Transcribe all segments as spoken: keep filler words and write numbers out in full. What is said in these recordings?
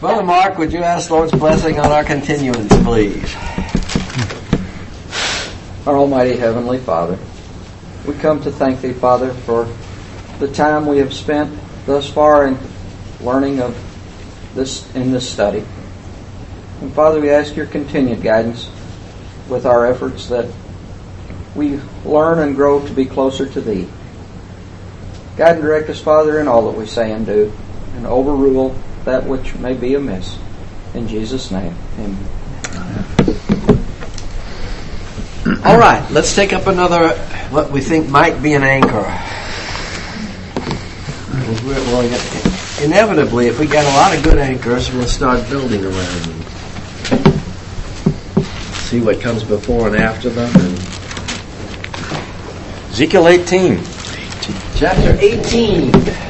Brother Mark, would you ask the Lord's blessing on our continuance, please? Our Almighty Heavenly Father, we come to thank Thee, Father, for the time we have spent thus far in learning of this in this study. And Father, we ask Your continued guidance with our efforts, that we learn and grow to be closer to Thee. Guide and direct us, Father, in all that we say and do, and overrule that which may be amiss. In Jesus' name, amen. All right, let's take up another, what we think might be an anchor. Well, inevitably, if we get a lot of good anchors, we'll start building around them. See what comes before and after them. And Ezekiel eighteen. Chapter eighteen.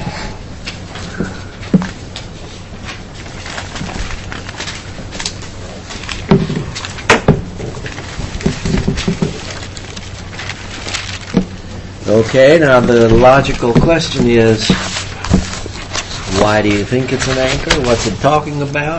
Okay, now the logical question is, why do you think it's an anchor? What's it talking about?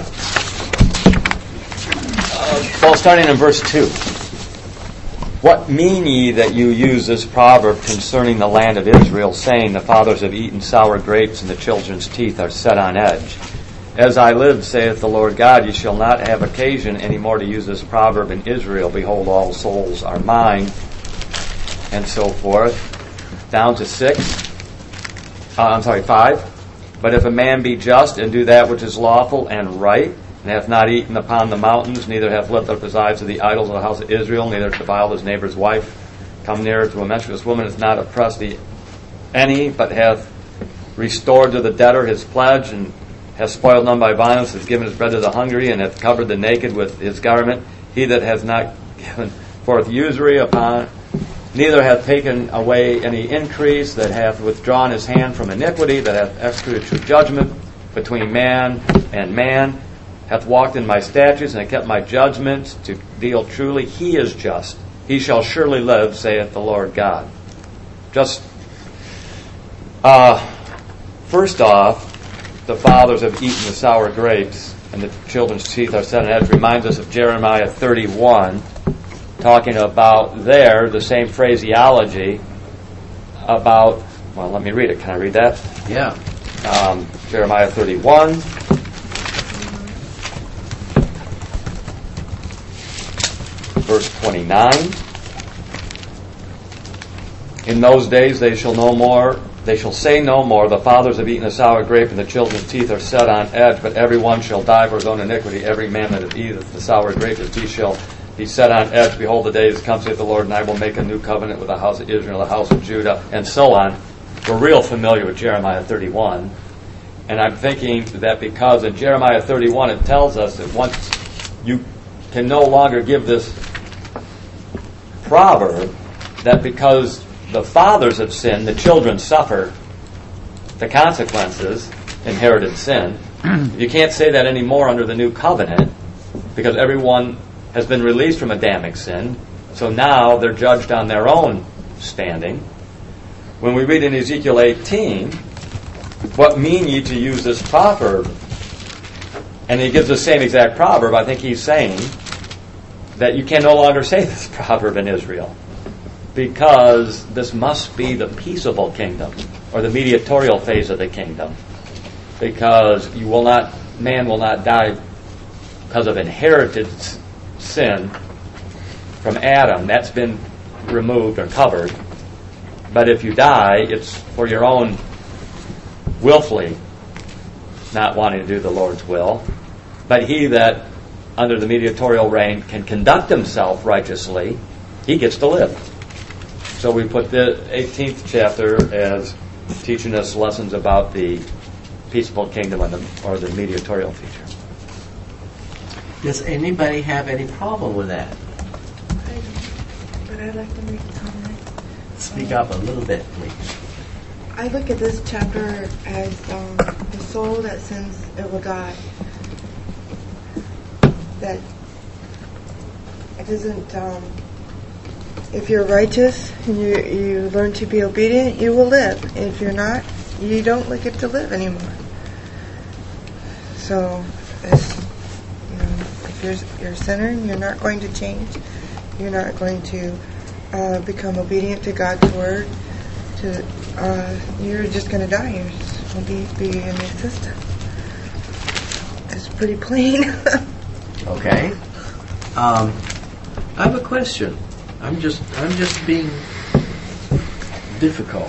Uh, well, starting in verse two. What mean ye that you use this proverb concerning the land of Israel, saying, the fathers have eaten sour grapes, and the children's teeth are set on edge? As I live, saith the Lord God, ye shall not have occasion any more to use this proverb in Israel. Behold, all souls are mine, and so forth. Down to six. Uh, I'm sorry, five. But if a man be just, and do that which is lawful and right, and hath not eaten upon the mountains, neither hath lifted up his eyes to the idols of the house of Israel, neither defiled his neighbor's wife, come near to a menstruous woman, hath not oppressed the any, but hath restored to the debtor his pledge, and hath spoiled none by violence, hath given his bread to the hungry, and hath covered the naked with his garment, he that hath not given forth usury upon, neither hath taken away any increase, that hath withdrawn his hand from iniquity, that hath executed true judgment between man and man, hath walked in my statutes, and hath kept my judgments to deal truly, he is just. He shall surely live, saith the Lord God. Just, uh, first off, the fathers have eaten the sour grapes, and the children's teeth are set on edge. Reminds us of Jeremiah thirty-one, talking about there the same phraseology about, well, let me read it. Can I read that? Yeah. Um, Jeremiah thirty-one. Verse twenty-nine. In those days they shall no more, they shall say no more, the fathers have eaten a sour grape, and the children's teeth are set on edge, but every one shall die for his own iniquity. Every man that eateth the sour grape, his teeth shall be set on edge. Behold, the days come, saith the Lord, and I will make a new covenant with the house of Israel, the house of Judah, and so on. We're real familiar with Jeremiah thirty-one. And I'm thinking that because in Jeremiah thirty-one it tells us that once you can no longer give this proverb, that because the fathers have sinned, the children suffer the consequences, inherited sin. You can't say that anymore under the new covenant, because everyone has been released from Adamic sin, so now they're judged on their own standing. When we read in Ezekiel eighteen, what mean ye to use this proverb? And he gives the same exact proverb. I think he's saying that you can no longer say this proverb in Israel, because this must be the peaceable kingdom, or the mediatorial phase of the kingdom, because you will not, man will not die because of inherited sin from Adam. That's been removed or covered. But if you die, it's for your own willfully not wanting to do the Lord's will. But he that under the mediatorial reign can conduct himself righteously, he gets to live. So we put the eighteenth chapter as teaching us lessons about the peaceable kingdom or the, or the mediatorial feature. Does anybody have any problem with that? I don't, but I'd like to make a comment. Speak up a little bit, please. I look at this chapter as um, the soul that sins, it will die. That it doesn't, um, if you're righteous and you, you learn to be obedient, you will live. If you're not, you don't get to live anymore. So It's, you know, if you're, you're a sinner and you're not going to change, you're not going to uh, become obedient to God's word, to uh, you're just going to die. You're just going to be, be in the system. It's pretty plain. Okay. Um, I have a question. I'm just I'm just being difficult.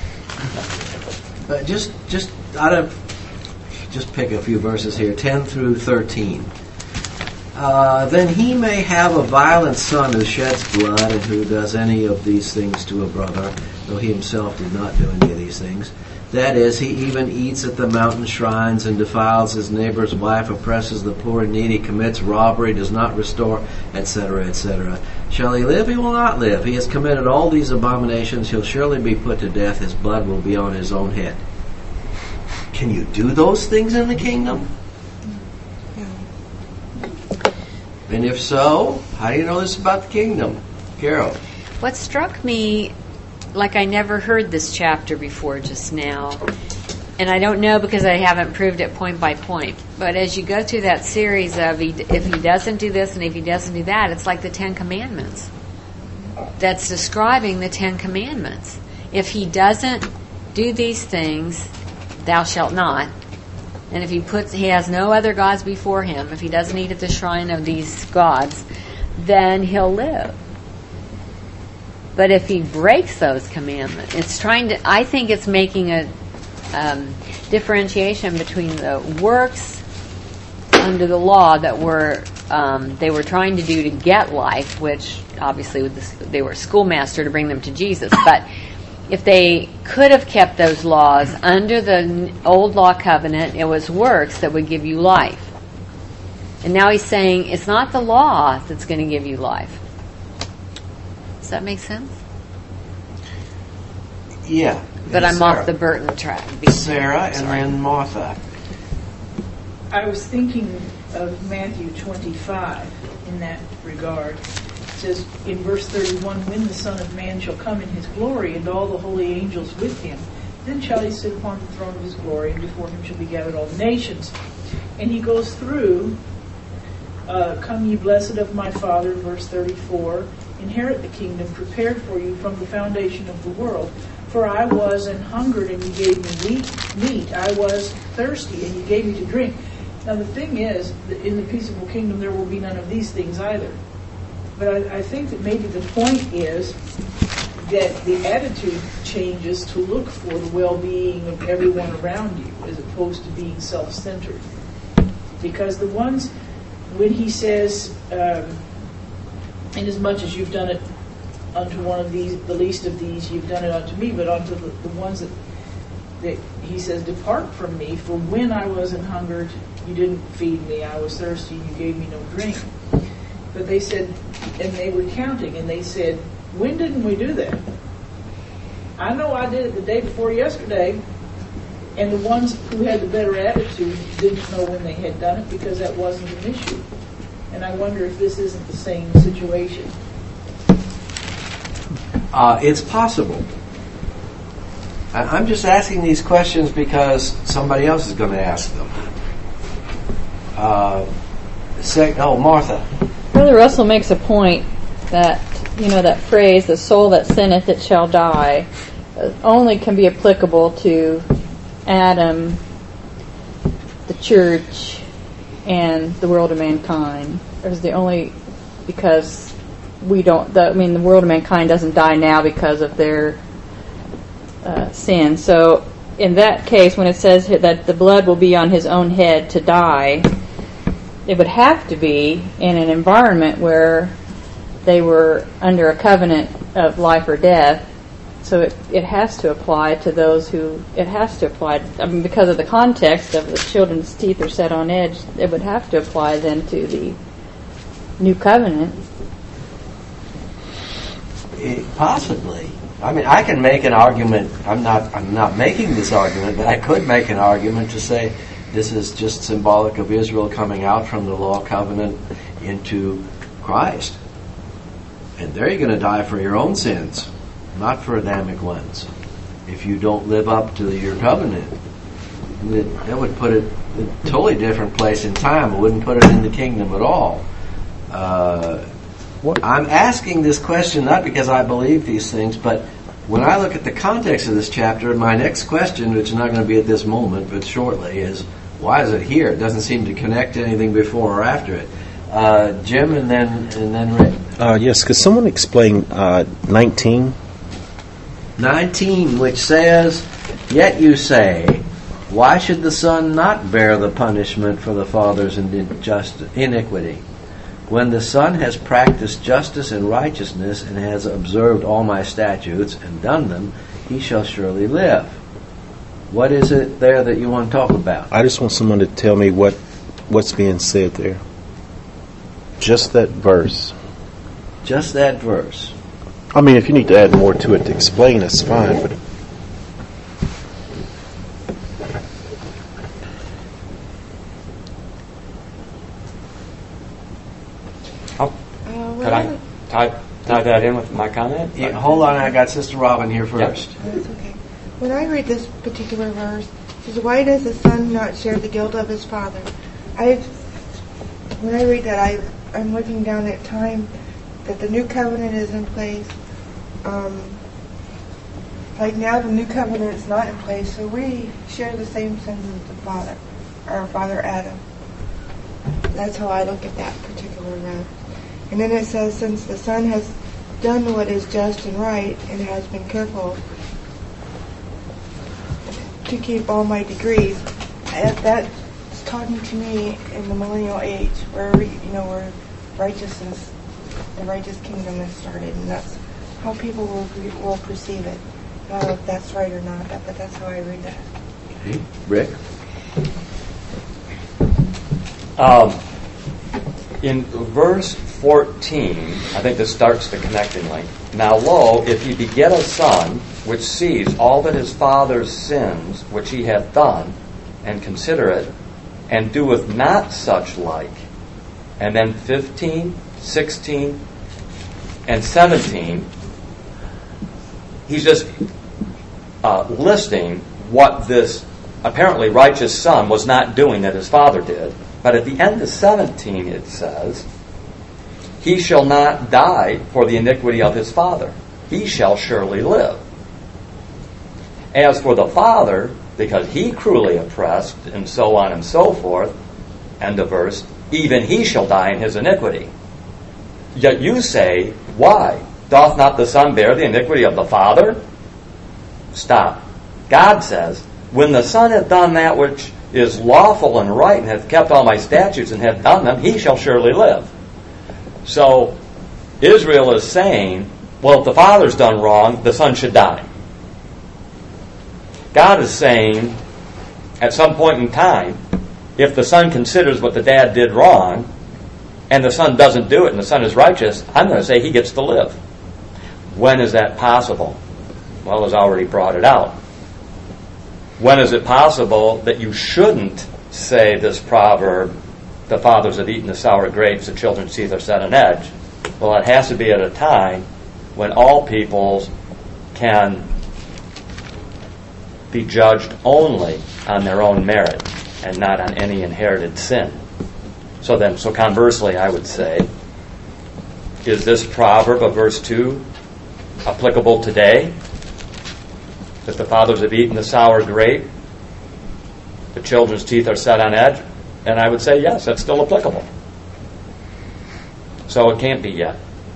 But just just out of just pick a few verses here, ten through thirteen. Uh, then he may have a violent son who sheds blood and who does any of these things to a brother, though he himself did not do any of these things. That is, he even eats at the mountain shrines and defiles his neighbor's wife, oppresses the poor and needy, commits robbery, does not restore, et cetera, et cetera. Shall he live? He will not live. He has committed all these abominations. He'll surely be put to death. His blood will be on his own head. Can you do those things in the kingdom? And if so, how do you know this about the kingdom? Carol. What struck me, like I never heard this chapter before just now, and I don't know because I haven't proved it point by point, but as you go through that series of he, if he doesn't do this and if he doesn't do that, it's like the Ten Commandments. That's describing the Ten Commandments. If he doesn't do these things, thou shalt not. And if he puts, he has no other gods before him, if he doesn't eat at the shrine of these gods, then he'll live. But if he breaks those commandments, it's trying to, I think it's making a um, differentiation between the works under the law that were, um, they were trying to do to get life, which obviously with this, they were a schoolmaster to bring them to Jesus. But if they could have kept those laws under the old law covenant, it was works that would give you life. And now he's saying it's not the law that's going to give you life. Does that make sense? Yeah. But I'm Sarah. off the Burton track. Sarah and Sorry. then Martha. I was thinking of Matthew twenty-five in that regard. It says in verse thirty-one, when the Son of Man shall come in his glory and all the holy angels with him, then shall he sit upon the throne of his glory, and before him shall be gathered all the nations. And he goes through, uh, come ye blessed of my Father, verse thirty-four, inherit the kingdom prepared for you from the foundation of the world. For I was an hungered, and you gave me meat, meat. I was thirsty, and you gave me to drink. Now the thing is, that in the peaceable kingdom there will be none of these things either. But I, I think that maybe the point is that the attitude changes to look for the well-being of everyone around you as opposed to being self-centered. Because the ones, when he says, um, inasmuch as you've done it unto one of these, the least of these, you've done it unto me, but unto the, the ones that, that he says, depart from me, for when I was an hungered, you didn't feed me, I was thirsty, you gave me no drink. But they said, and they were counting, and they said, when didn't we do that? I know I did it the day before yesterday, and the ones who had the better attitude didn't know when they had done it because that wasn't an issue. And I wonder if this isn't the same situation. Uh, it's possible. I- I'm just asking these questions because somebody else is going to ask them. Uh, sec- oh, Martha. Brother Russell makes a point that, you know, that phrase, the soul that sinneth, it shall die, uh, only can be applicable to Adam, the church, and the world of mankind. There's the only, because we don't, the, I mean, the world of mankind doesn't die now because of their uh, sin. So in that case, when it says that the blood will be on his own head to die, it would have to be in an environment where they were under a covenant of life or death. So it, it has to apply to those who, it has to apply, I mean, because of the context of the children's teeth are set on edge, it would have to apply then to the new covenant. It, possibly. I mean, I can make an argument. I'm not. I'm not making this argument, but I could make an argument to say this is just symbolic of Israel coming out from the law covenant into Christ, and there you're going to die for your own sins, not for Adamic ones, if you don't live up to your covenant. that, that would put it in a totally different place in time. It wouldn't put it in the kingdom at all. Uh, I'm asking this question not because I believe these things, but when I look at the context of this chapter, my next question, which is not going to be at this moment, but shortly, is why is it here? It doesn't seem to connect to anything before or after it. Uh, Jim, and then and then Rick. Uh, yes, could someone explain uh, nineteen? nineteen, which says, "Yet you say, why should the Son not bear the punishment for the father's injustice, iniquity? When the Son has practiced justice and righteousness and has observed all my statutes and done them, he shall surely live." What is it there that you want to talk about? I just want someone to tell me what what's being said there. Just that verse. Just that verse. I mean, if you need to add more to it to explain, that's fine. But Oh, could I tie, tie that in with my comment? Yeah, hold on, I got Sister Robin here first. Oh, that's okay. When I read this particular verse, it says, "Why does the Son not share the guilt of his Father?" I, when I read that, I, I'm looking down at time that the new covenant is in place. Um, like now, the new covenant is not in place, so we share the same sins as the Father, our father Adam. That's how I look at that particular verse. And then it says, "Since the Son has done what is just and right, and has been careful to keep all my degrees," that's talking to me in the millennial age, where we, you know, where righteousness, the righteous kingdom has started, and that's how people will will perceive it. I don't know if that's right or not, but that's how I read that. Okay. Rick? Um, in verse fourteen, I think this starts the connecting link. "Now lo, if he beget a son, which sees all that his father's sins, which he hath done, and consider it, and doeth not such like." And then fifteen, sixteen, and seventeen, he's just uh, listing what this apparently righteous son was not doing that his father did. But at the end of seventeen it says, "He shall not die for the iniquity of his father. He shall surely live. As for the father, because he cruelly oppressed," and so on and so forth, end of verse, "even he shall die in his iniquity. Yet you say, why? Doth not the Son bear the iniquity of the Father?" Stop. God says, "When the Son hath done that which is lawful and right, and hath kept all my statutes and hath done them, he shall surely live." So Israel is saying, well, if the Father's done wrong, the Son should die. God is saying, at some point in time, if the Son considers what the Dad did wrong, and the Son doesn't do it, and the Son is righteous, I'm going to say he gets to live. When is that possible? Well, it's already brought it out. When is it possible that you shouldn't say this proverb, "The fathers have eaten the sour grapes, the children's teeth are set on edge"? Well, it has to be at a time when all peoples can be judged only on their own merit and not on any inherited sin. So then, so conversely, I would say, is this proverb of verse two applicable today? That the fathers have eaten the sour grape, the children's teeth are set on edge? And I would say, yes, that's still applicable. So it can't be yet.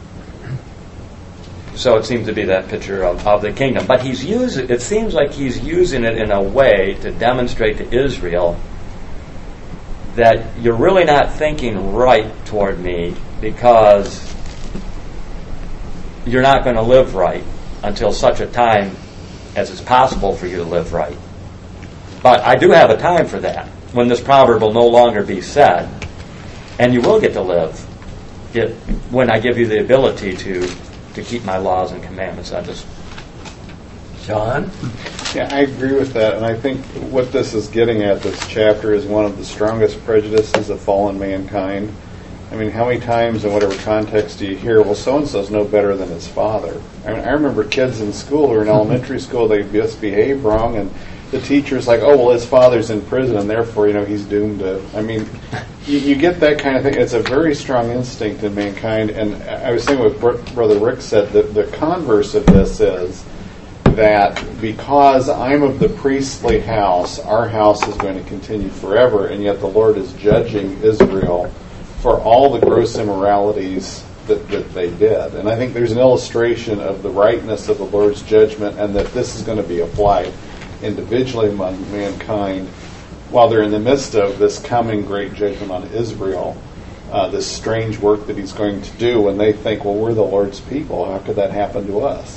So it seems to be that picture of, of the kingdom. But he's using, it seems like he's using it in a way to demonstrate to Israel that you're really not thinking right toward me, because you're not going to live right until such a time as it's possible for you to live right. But I do have a time for that, when this proverb will no longer be said, and you will get to live it when I give you the ability to to keep my laws and commandments. I just John? Yeah, I agree with that, and I think what this is getting at, this chapter, is one of the strongest prejudices of fallen mankind. I mean, how many times in whatever context do you hear, well, so-and-so's no better than his father? I mean, I remember kids in school or in elementary school, they just behave wrong, and the teacher's like, oh, well, his father's in prison, and therefore, you know, he's doomed to. I mean, you, you get that kind of thing. It's a very strong instinct in mankind. And I was thinking what Brother Rick said, that the converse of this is that because I'm of the priestly house, our house is going to continue forever, and yet the Lord is judging Israel for all the gross immoralities that, that they did. And I think there's an illustration of the rightness of the Lord's judgment, and that this is going to be applied individually among mankind while they're in the midst of this coming great judgment on Israel, uh, this strange work that he's going to do, and they think, well, we're the Lord's people. How could that happen to us?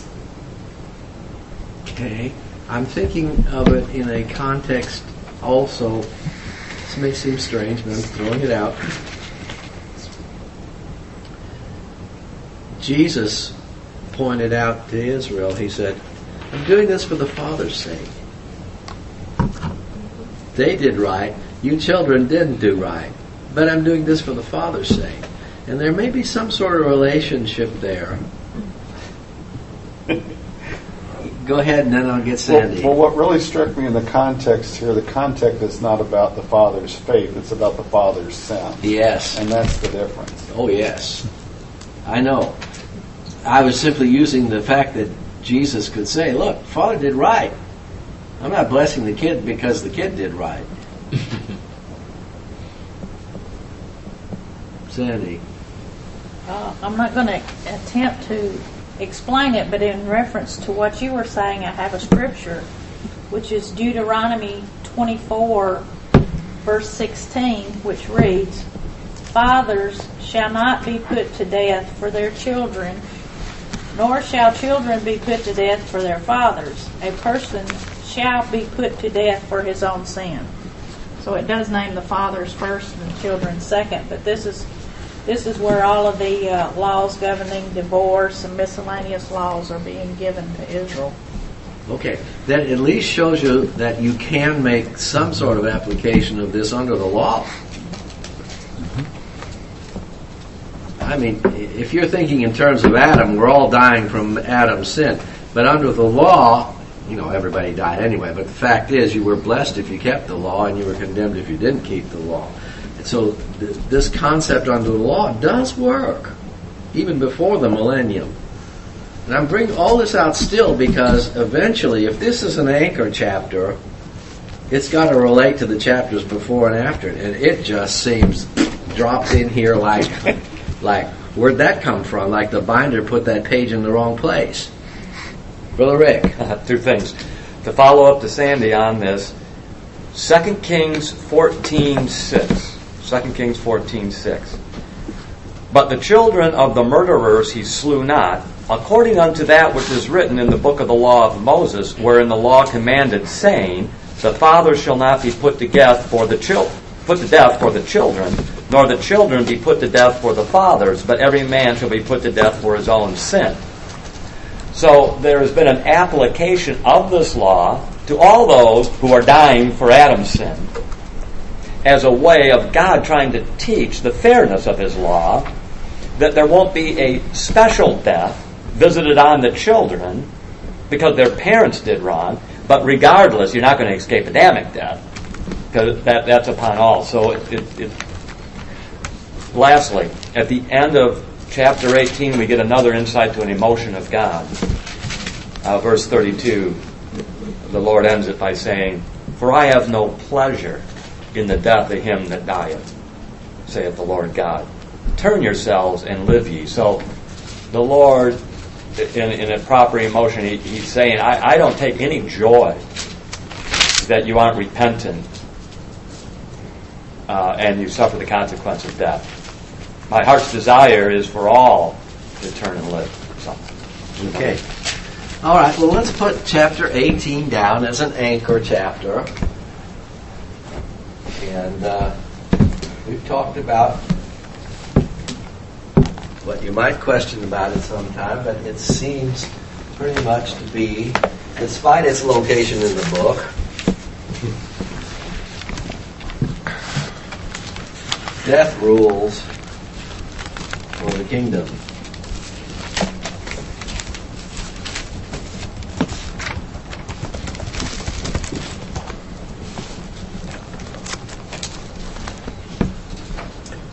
Okay. I'm thinking of it in a context also. This may seem strange, but I'm throwing it out. Jesus pointed out to Israel, he said, I'm doing this for the Father's sake. They did right. You children didn't do right. But I'm doing this for the Father's sake. And there may be some sort of relationship there. Go ahead, and then I'll get Sandy. Well, well, what really struck me in the context here, the context is not about the Father's faith. It's about the Father's sin. Yes. And that's the difference. Oh, yes. I know. I was simply using the fact that Jesus could say, look, Father did right. I'm not blessing the kid because the kid did right. Sandy. Uh, I'm not going to attempt to explain it, but in reference to what you were saying, I have a scripture, which is Deuteronomy twenty-four, verse sixteen, which reads, Fathers shall not be put to death for their children, nor shall children be put to death for their fathers. A person shall be put to death for his own sin. So it does name the fathers first and the children second, but this is this is where all of the uh, laws governing divorce and miscellaneous laws are being given to Israel. Okay, that at least shows you that you can make some sort of application of this under the law. I mean, if you're thinking in terms of Adam, we're all dying from Adam's sin. But under the law, you know, everybody died anyway. But the fact is, you were blessed if you kept the law, and you were condemned if you didn't keep the law. And so th- this concept under the law does work, even before the millennium. And I'm bringing all this out still because eventually, if this is an anchor chapter, it's got to relate to the chapters before and after. And it just seems dropped in here like... Like, where'd that come from? Like the binder put that page in the wrong place. Brother Rick. Two things. To follow up to Sandy on this, Second Kings fourteen six. Second Kings fourteen six. But the children of the murderers he slew not, according unto that which is written in the book of the law of Moses, wherein the law commanded, saying, The father shall not be put to death for the children, put to death for the children, nor the children be put to death for the fathers, but every man shall be put to death for his own sin. So there has been an application of this law to all those who are dying for Adam's sin as a way of God trying to teach the fairness of his law, that there won't be a special death visited on the children because their parents did wrong, but regardless, you're not going to escape Adamic death, because that, that's upon all. So it, it, it Lastly, at the end of chapter eighteen, we get another insight to an emotion of God. Uh, verse thirty-two, the Lord ends it by saying, For I have no pleasure in the death of him that dieth, saith the Lord God. Turn yourselves and live ye. So the Lord, in, in a proper emotion, he, he's saying, I, I don't take any joy that you aren't repentant uh, and you suffer the consequence of death. My heart's desire is for all to turn and live. So. Okay. All right, well, let's put chapter eighteen down as an anchor chapter. And uh, we've talked about what you might question about it sometime, but it seems pretty much to be, despite its location in the book, death rules for the kingdom.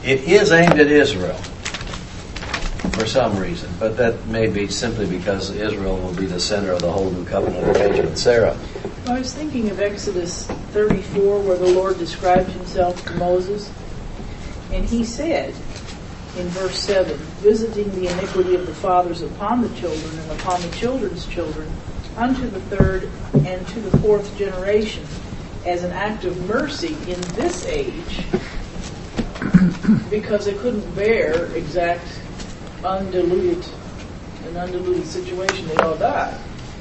It is aimed at Israel for some reason, but that may be simply because Israel will be the center of the whole new covenant arrangement. Sarah? I was thinking of Exodus thirty-four, where the Lord described himself to Moses, and he said in verse seven, visiting the iniquity of the fathers upon the children and upon the children's children unto the third and to the fourth generation, as an act of mercy in this age, because they couldn't bear exact undiluted, an undiluted situation. They all died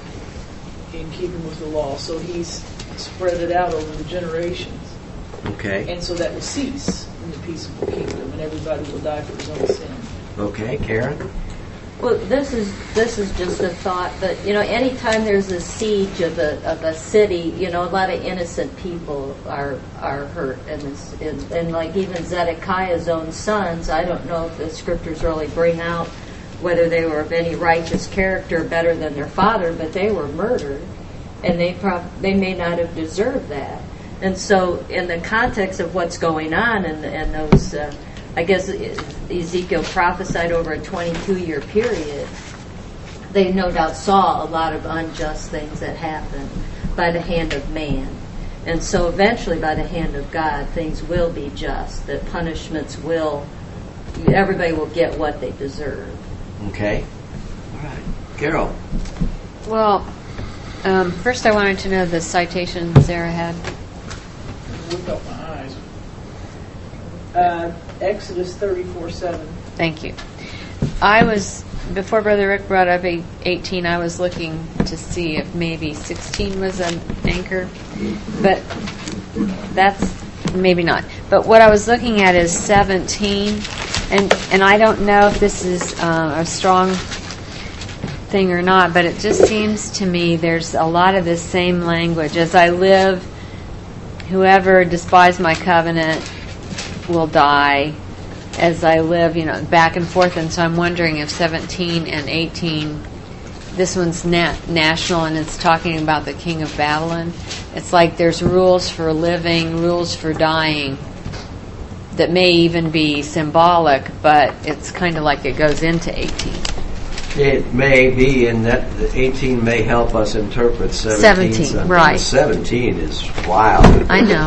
in keeping with the law. So he's spread it out over the generations. Okay. And so that will cease in the peaceable kingdom, and everybody will die for his own sin. Okay, Karen? Well, this is this is just a thought, but you know, anytime there's a siege of a of a city, you know, a lot of innocent people are are hurt, and this, and, and like even Zedekiah's own sons, I don't know if the scriptures really bring out whether they were of any righteous character better than their father, but they were murdered, and they prob- they may not have deserved that. And so, in the context of what's going on, and and those. Uh, I guess Ezekiel prophesied over a twenty-two year period. They no doubt saw a lot of unjust things that happened by the hand of man. And so eventually by the hand of God, things will be just. That punishments will, everybody will get what they deserve. Okay. All right. Carol? Well, um, first I wanted to know the citation Sarah had. Whip out my eyes. Uh, Exodus thirty-four seven. Thank you. I was, before Brother Rick brought up eighteen, I was looking to see if maybe sixteen was an anchor, but that's maybe not. But what I was looking at is seventeen, and, and I don't know if this is uh, a strong thing or not, but it just seems to me there's a lot of this same language. As I live, whoever despises my covenant will die. As I live, you know, back and forth, and so I'm wondering if seventeen and eighteen, this one's na- national, and it's talking about the king of Babylon. It's like there's rules for living, rules for dying, that may even be symbolic, but it's kind of like it goes into eighteen. It may be, and that eighteen may help us interpret seventeen. seventeen, right. seventeen is wild. I know.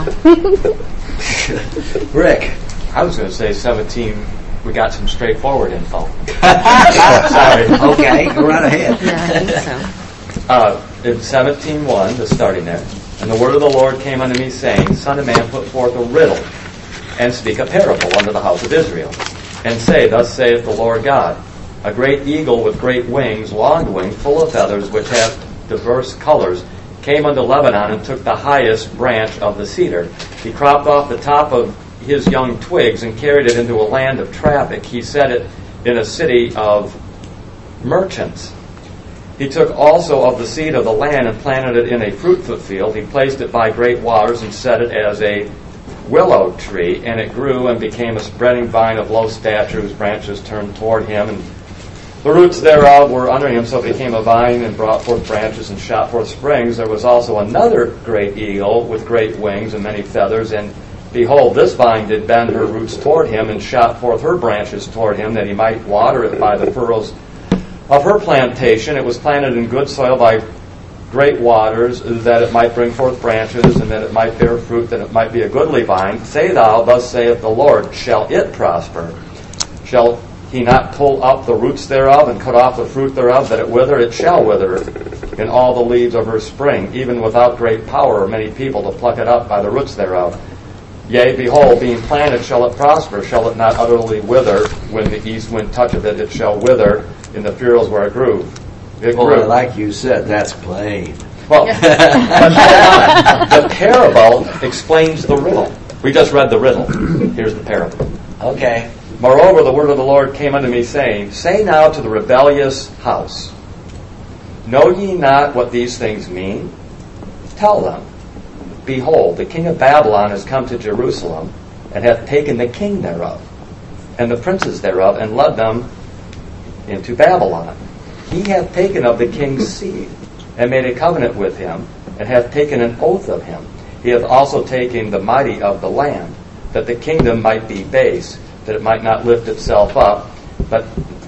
Rick? I was going to say seventeen, we got some straightforward info. Sorry. Okay, go right ahead. Yeah, I think so. Uh, in seventeen one, the starting there, and the word of the Lord came unto me, saying, Son of man, put forth a riddle, and speak a parable unto the house of Israel, and say, Thus saith the Lord God, a great eagle with great wings, long-winged, full of feathers, which have diverse colors, came unto Lebanon and took the highest branch of the cedar. He cropped off the top of his young twigs and carried it into a land of traffic. He set it in a city of merchants. He took also of the seed of the land and planted it in a fruitful field. He placed it by great waters and set it as a willow tree, and it grew and became a spreading vine of low stature, whose branches turned toward him, and the roots thereof were under him, so it became a vine and brought forth branches and shot forth springs. There was also another great eagle with great wings and many feathers, and behold, this vine did bend her roots toward him and shot forth her branches toward him, that he might water it by the furrows of her plantation. It was planted in good soil by great waters, that it might bring forth branches, and that it might bear fruit, that it might be a goodly vine. Say thou, Thus saith the Lord, shall it prosper? Shall he not pull up the roots thereof, and cut off the fruit thereof, that it wither? It shall wither in all the leaves of her spring, even without great power or many people to pluck it up by the roots thereof. Yea, behold, being planted shall it prosper, shall it not utterly wither? When the east wind toucheth it, it shall wither in the furrows where it grew. It Boy, grew. like you said, that's plain. Well, the parable explains the riddle. We just read the riddle. Here's the parable. Okay. Moreover, the word of the Lord came unto me, saying, Say now to the rebellious house, Know ye not what these things mean? Tell them, Behold, the king of Babylon is come to Jerusalem, and hath taken the king thereof, and the princes thereof, and led them into Babylon. He hath taken of the king's seed, and made a covenant with him, and hath taken an oath of him. He hath also taken the mighty of the land, that the kingdom might be base. that it might not lift itself up, but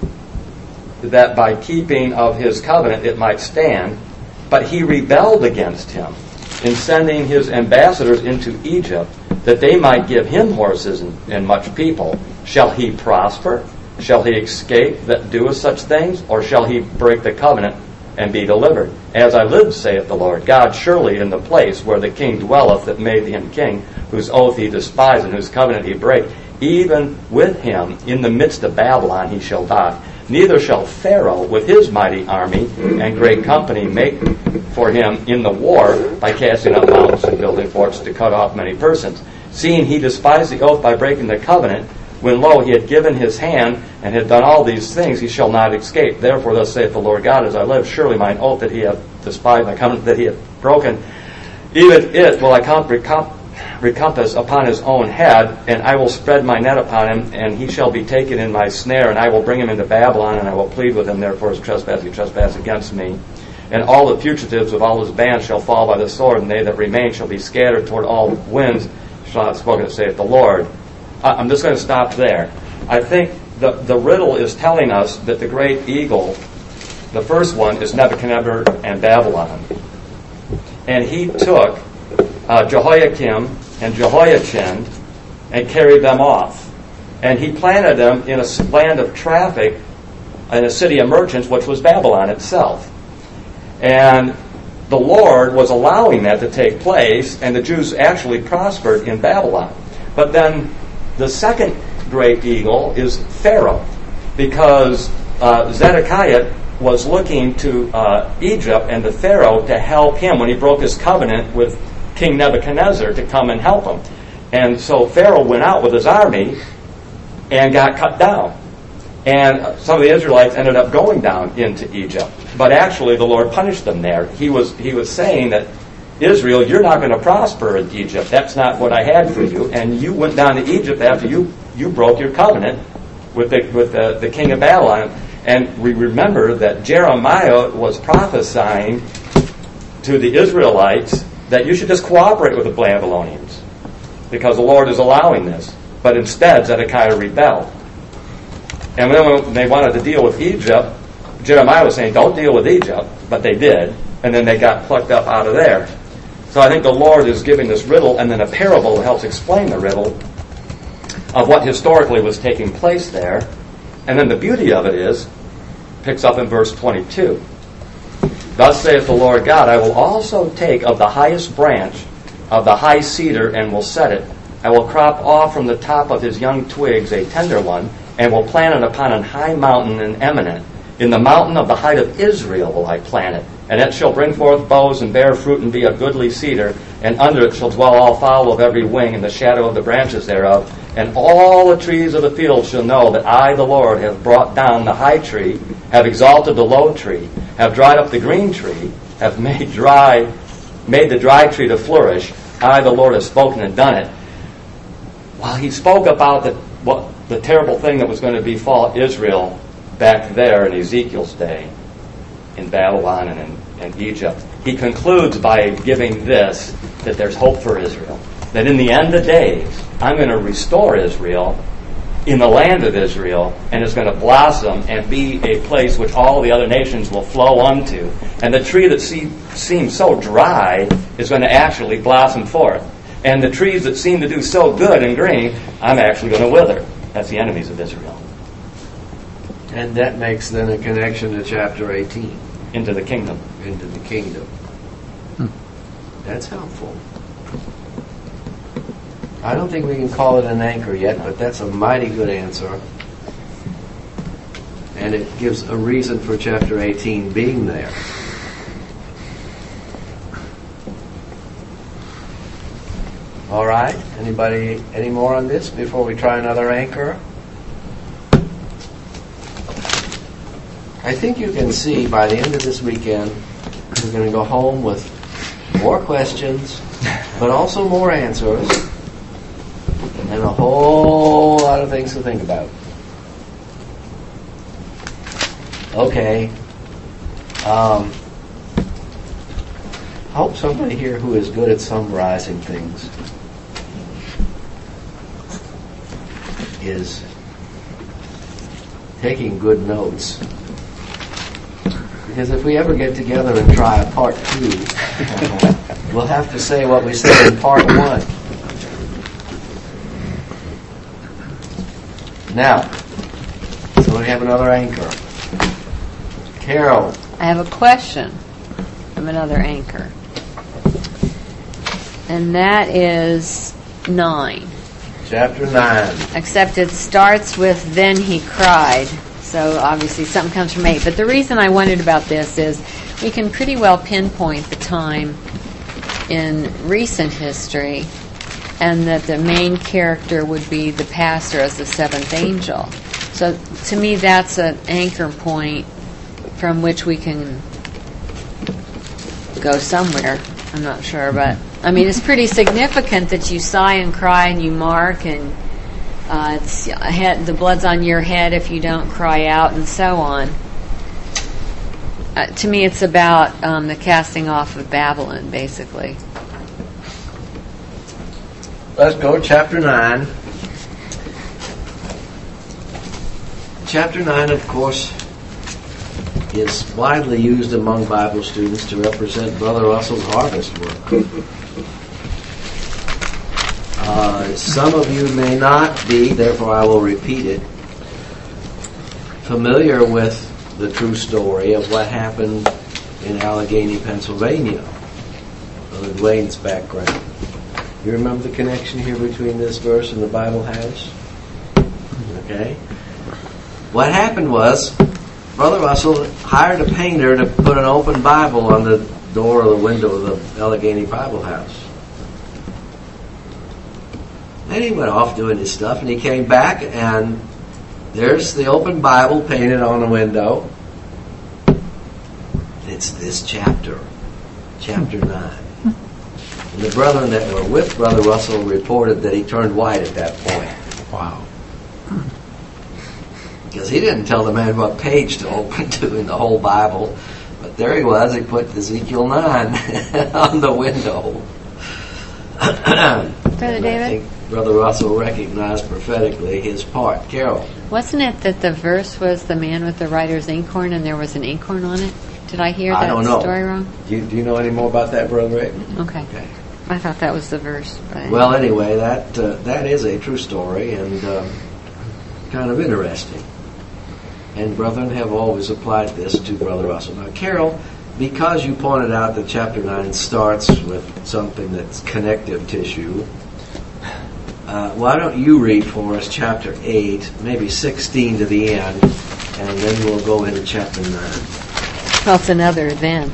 that by keeping of his covenant it might stand. But he rebelled against him in sending his ambassadors into Egypt, that they might give him horses and, and much people. Shall he prosper? Shall he escape that doeth such things? Or shall he break the covenant and be delivered? As I live, saith the Lord God, surely in the place where the king dwelleth that made him king, whose oath he despised and whose covenant he brake, even with him in the midst of Babylon he shall die. Neither shall Pharaoh with his mighty army and great company make for him in the war by casting up mountains and building forts to cut off many persons. Seeing he despised the oath by breaking the covenant, when lo, he had given his hand and had done all these things, he shall not escape. Therefore thus saith the Lord God, as I live, surely mine oath that he hath despised, my covenant that he hath broken, even it will I recompense recompass upon his own head, and I will spread my net upon him, and he shall be taken in my snare, and I will bring him into Babylon, and I will plead with him therefore his trespass, he trespass against me. And all the fugitives of all his bands shall fall by the sword, and they that remain shall be scattered toward all winds, shall not have spoken to saith the Lord. I'm just going to stop there. I think the, the riddle is telling us that the great eagle, the first one, is Nebuchadnezzar and Babylon. And he took uh, Jehoiakim and Jehoiachin and carried them off. And he planted them in a land of traffic, in a city of merchants, which was Babylon itself. And the Lord was allowing that to take place, and the Jews actually prospered in Babylon. But then the second great eagle is Pharaoh, because uh, Zedekiah was looking to uh, Egypt and to Pharaoh to help him when he broke his covenant with King Nebuchadnezzar to come and help him. And so Pharaoh went out with his army and got cut down. And some of the Israelites ended up going down into Egypt. But actually the Lord punished them there. He was he was saying that, Israel, you're not going to prosper in Egypt. That's not what I had for you. And you went down to Egypt after you, you broke your covenant with the with the, the king of Babylon. And we remember that Jeremiah was prophesying to the Israelites that you should just cooperate with the Babylonians because the Lord is allowing this. But instead, Zedekiah rebelled. And then when they wanted to deal with Egypt, Jeremiah was saying, don't deal with Egypt. But they did. And then they got plucked up out of there. So I think the Lord is giving this riddle and then a parable that helps explain the riddle of what historically was taking place there. And then the beauty of it is, picks up in verse twenty-two. Thus saith the Lord God, I will also take of the highest branch of the high cedar and will set it. I will crop off from the top of his young twigs a tender one, and will plant it upon an high mountain and eminent. In the mountain of the height of Israel will I plant it. And it shall bring forth boughs and bear fruit and be a goodly cedar. And under it shall dwell all fowl of every wing in the shadow of the branches thereof. And all the trees of the field shall know that I, the Lord, have brought down the high tree, have exalted the low tree, have dried up the green tree, have made dry, made the dry tree to flourish. I, the Lord, have spoken and done it. While he spoke about the, what, the terrible thing that was going to befall Israel back there in Ezekiel's day, in Babylon and in, in Egypt, he concludes by giving this, that there's hope for Israel. That in the end of days, I'm going to restore Israel in the land of Israel, and it's going to blossom and be a place which all the other nations will flow unto. And the tree that see, seems so dry is going to actually blossom forth. And the trees that seem to do so good and green, I'm actually going to wither. That's the enemies of Israel. And that makes then a connection to chapter eighteen. Into the kingdom. Into the kingdom. Hmm. That's helpful. I don't think we can call it an anchor yet, but that's a mighty good answer. And it gives a reason for chapter eighteen being there. All right. Anybody, any more on this before we try another anchor? I think you can see by the end of this weekend, we're going to go home with more questions, but also more answers, and a whole lot of things to think about. Okay. Um, I hope somebody here who is good at summarizing things is taking good notes. Because if we ever get together and try a part two, we'll have to say what we said in part one. Now, so we have another anchor. Carol. I have a question from another anchor. And that is nine. Chapter nine. Except it starts with, then he cried. So obviously something comes from eight. But the reason I wondered about this is we can pretty well pinpoint the time in recent history, and that the main character would be the pastor as the seventh angel. So to me that's an anchor point from which we can go somewhere. I'm not sure, but I mean it's pretty significant that you sigh and cry and you mark, and uh, it's head, the blood's on your head if you don't cry out, and so on. Uh, to me it's about um, the casting off of Babylon, basically. Let's go chapter nine. Chapter nine, of course, is widely used among Bible students to represent Brother Russell's harvest work. Uh, some of you may not be, therefore I will repeat it, familiar with the true story of what happened in Allegheny, Pennsylvania, Brother Dwayne's background. You remember the connection here between this verse and the Bible house? Okay. What happened was, Brother Russell hired a painter to put an open Bible on the door or the window of the Allegheny Bible house. And he went off doing his stuff, and he came back, and there's the open Bible painted on the window. It's this chapter, chapter nine. And the brethren that were with Brother Russell reported that he turned white at that point. Wow. Because he didn't tell the man what page to open to in the whole Bible. But there he was, he put Ezekiel nine on the window. Brother David? I think Brother Russell recognized prophetically his part. Carol? Wasn't it that the verse was the man with the writer's inkhorn and there was an inkhorn on it? Did I hear that I don't know. story wrong? Do you, do you know any more about that, Brother Rick? Okay. Okay. I thought that was the verse. But Well, anyway, that uh, that is a true story and um, kind of interesting. And brethren have always applied this to Brother Russell. Now, Carol, because you pointed out that chapter nine starts with something that's connective tissue, uh, why don't you read for us chapter eight, maybe sixteen to the end, and then we'll go into chapter nine. Well, it's another then.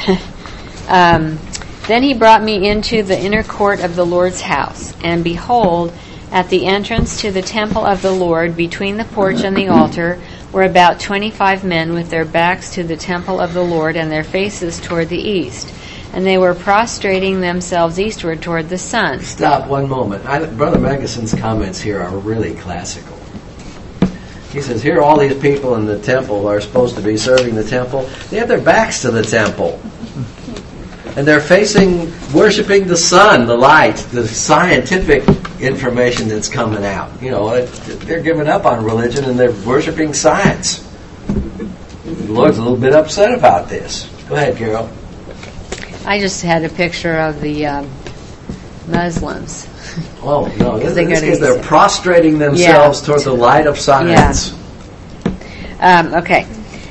um, then he brought me into the inner court of the Lord's house, and behold, at the entrance to the temple of the Lord, between the porch and the altar, were about twenty-five men with their backs to the temple of the Lord and their faces toward the east. And they were prostrating themselves eastward toward the sun. Stop one moment. I, Brother Magnuson's comments here are really classical. He says, here all these people in the temple are supposed to be serving the temple. They have their backs to the temple. And they're facing, worshiping the sun, the light, the scientific information that's coming out. You know, they're giving up on religion and they're worshiping science. The Lord's a little bit upset about this. Go ahead, Carol. I just had a picture of the um, Muslims. Oh, no. This, they this go is to they're East. prostrating themselves Yeah. toward the light of science. Yeah. Um, okay.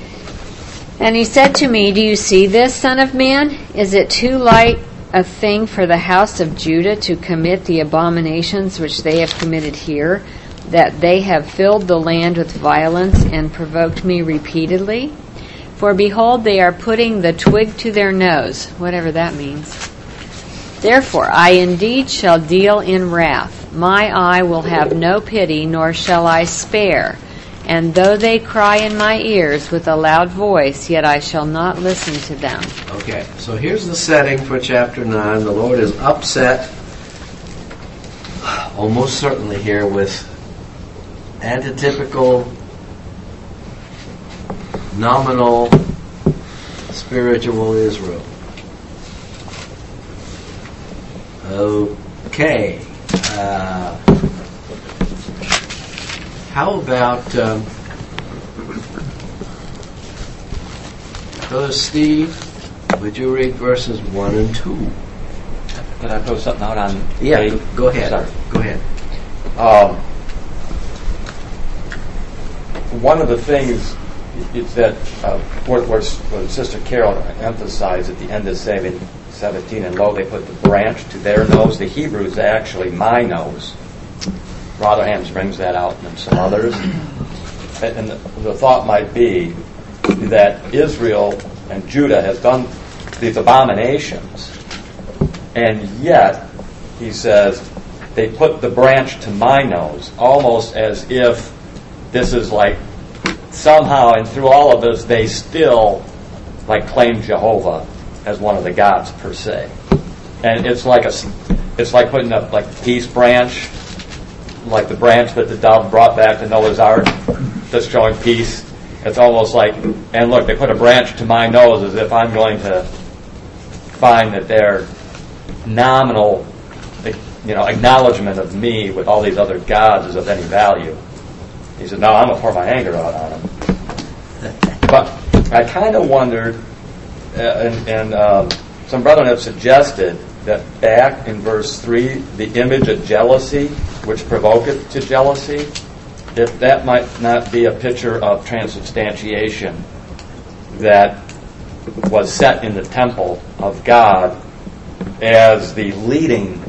And he said to me, do you see this, Son of Man? Is it too light a thing for the house of Judah to commit the abominations which they have committed here, that they have filled the land with violence and provoked me repeatedly? For behold, they are putting the twig to their nose, whatever that means. Therefore, I indeed shall deal in wrath. My eye will have no pity, nor shall I spare. And though they cry in my ears with a loud voice, yet I shall not listen to them. Okay, so here's the setting for chapter nine. The Lord is upset, almost certainly here, with antitypical, nominal, spiritual Israel. Okay. Uh, How about um, Brother Steve? Would you read verses one and two? Can I throw something out on? Yeah, eight? go ahead. Sorry. Go ahead. Um, one of the things is that uh, where, where, where Sister Carol emphasized at the end of seventeen, and lo, they put the branch to their nose. The Hebrew is actually my nose. Rotherham brings that out, and some others. And, and the, the thought might be that Israel and Judah has done these abominations, and yet, he says, they put the branch to my nose, almost as if this is like somehow, and through all of this, they still like claim Jehovah as one of the gods per se. And it's like a, it's like putting up like a peace branch, like the branch that the dove brought back to Noah's Ark, that's showing peace. It's almost like, and look, they put a branch to my nose as if I'm going to find that their nominal, you know, acknowledgement of me with all these other gods is of any value. He said, no, I'm going to pour my anger out on them. But I kind of wondered, uh, and, and um, some brethren have suggested that back in verse three, the image of jealousy, which provoketh to jealousy, if that might not be a picture of transubstantiation that was set in the temple of God as the leading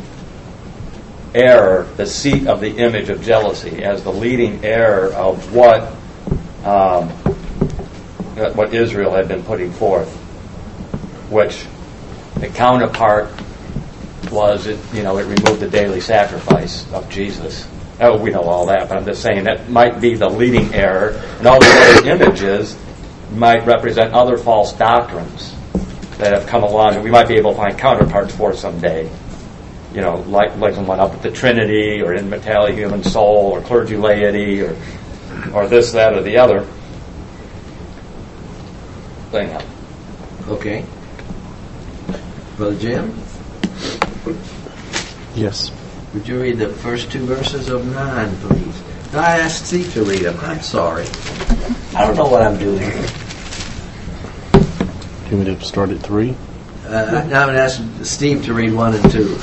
error, the seat of the image of jealousy, as the leading error of what um, what Israel had been putting forth, which the counterpart was, it, you know, it removed the daily sacrifice of Jesus. Oh, we know all that, but I'm just saying that might be the leading error, and all the other images might represent other false doctrines that have come along, and we might be able to find counterparts for someday. You know, like like the one up at the Trinity, or immortality, human soul, or clergy laity, or or this, that, or the other. Anyhow. Okay. Brother Jim? Yes. Would you read the first two verses of nine, please? No, I asked Steve to read them. I'm sorry. I don't know what I'm doing here. Do you want me to start at three? Uh, now I'm going to ask Steve to read one and two.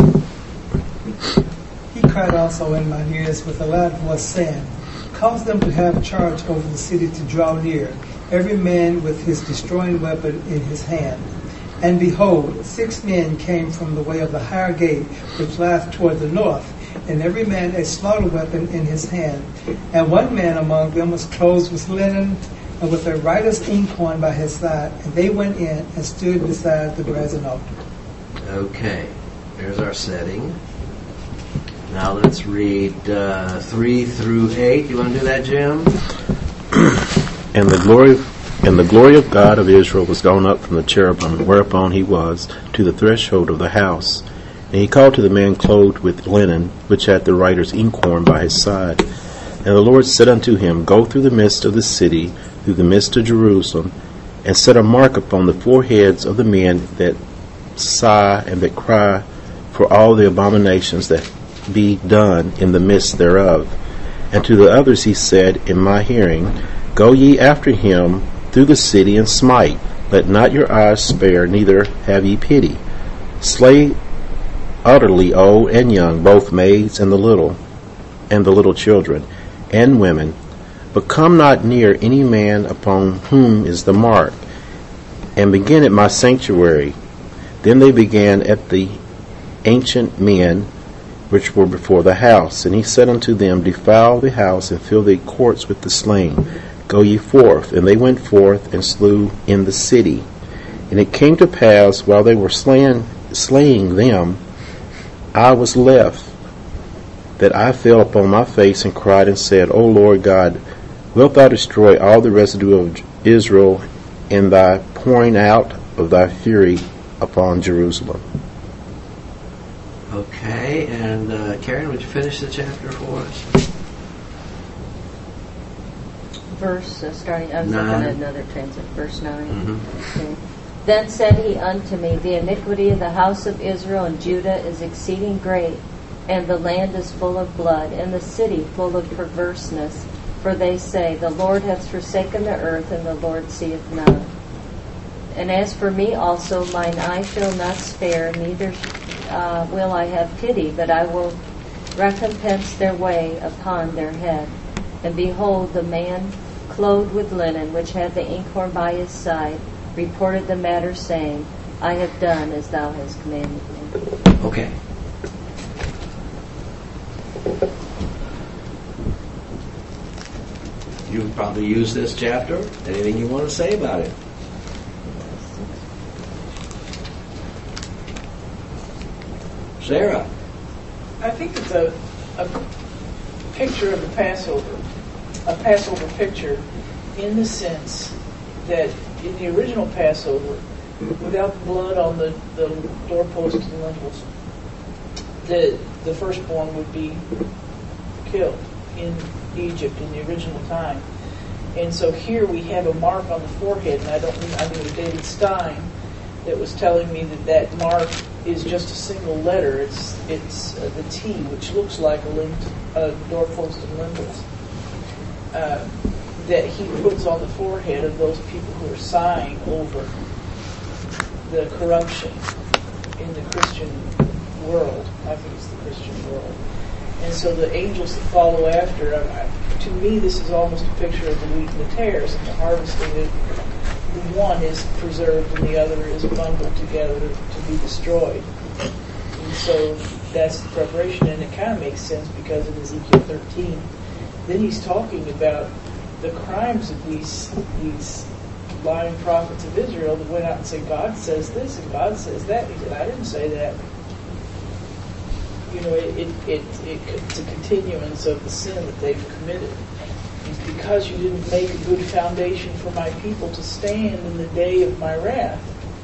He cried also in my ears with a loud voice, saying, cause them to have charge over the city to draw near, every man with his destroying weapon in his hand. And behold, six men came from the way of the higher gate, which lieth toward the north, and every man a slaughter weapon in his hand. And one man among them was clothed with linen, and with a writer's inkhorn by his side. And they went in and stood beside the brazen altar. Okay, there's our setting. Now let's read uh, three through eight. You want to do that, Jim? And the glory and the glory of God of Israel was gone up from the cherubim whereupon he was to the threshold of the house. And he called to the man clothed with linen, which had the writer's inkhorn by his side. And the Lord said unto him, Go through the midst of the city, through the midst of Jerusalem, and set a mark upon the foreheads of the men that sigh and that cry for all the abominations that be done in the midst thereof. And to the others he said in my hearing, Go ye after him through the city and smite. Let not your eyes spare, neither have ye pity. Slay utterly old and young, both maids and the little, and the little children, and women. But come not near any man upon whom is the mark, and begin at my sanctuary. Then they began at the ancient men which were before the house. And he said unto them, Defile the house, and fill the courts with the slain. Go ye forth. And they went forth, and slew in the city. And it came to pass, while they were slaying, slaying them, I was left, that I fell upon my face, and cried, and said, O Lord God, wilt thou destroy all the residue of Israel in thy pouring out of thy fury upon Jerusalem? Okay, and uh, Karen, would you finish the chapter for us? Verse, uh, starting, I was nine. looking at another transit, verse nine. Mm-hmm. Okay. Then said he unto me, The iniquity of the house of Israel and Judah is exceeding great, and the land is full of blood, and the city full of perverseness. For they say, the Lord hath forsaken the earth, and the Lord seeth none. And as for me also, mine eye shall not spare, neither uh, will I have pity, but I will recompense their way upon their head. And behold, the man clothed with linen, which had the inkhorn by his side, reported the matter, saying, I have done as thou hast commanded me. Okay. You probably use this chapter. Anything you want to say about it? Sarah? I think it's a, a picture of the Passover, a Passover picture in the sense that in the original Passover, without the blood on the, the doorposts and lintels, the, the firstborn would be killed in Egypt in the original time. And so here we have a mark on the forehead, and I don't mean, I mean with David Stein, that was telling me that that mark is just a single letter. It's it's uh, the T, which looks like a lint, uh, doorpost and lintels, uh, that he puts on the forehead of those people who are sighing over the corruption in the Christian world. I think it's the Christian world. And so the angels that follow after, uh, to me, this is almost a picture of the wheat and the tares and the harvesting. That the one is preserved and the other is bundled together to be destroyed. And so that's the preparation, and it kind of makes sense because in Ezekiel thirteen, then he's talking about the crimes of these these lying prophets of Israel that went out and said, God says this and God says that. He said, I didn't say that. You know, it, it, it, it it's a continuance of the sin that they've committed. It's because you didn't make a good foundation for my people to stand in the day of my wrath,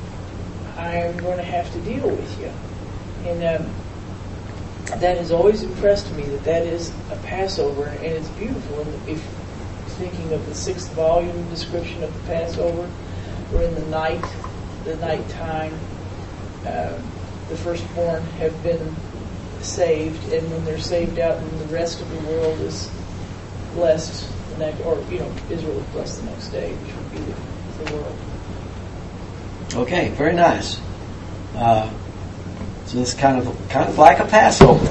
I am going to have to deal with you. And um, that has always impressed me, that that is a Passover, and it's beautiful. And if thinking of the sixth volume description of the Passover, where in the night, the nighttime, uh, the firstborn have been saved, and when they're saved out, and the rest of the world is blessed the next, or you know, Israel is blessed the next day, which would be the, the world. Okay, very nice. Uh, so it's kind of kind of like a Passover.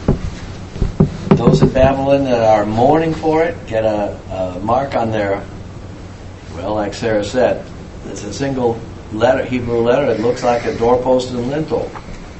Those in Babylon that are mourning for it get a, a mark on their, well, like Sarah said, it's a single letter, Hebrew letter. It looks like a doorpost and lintel.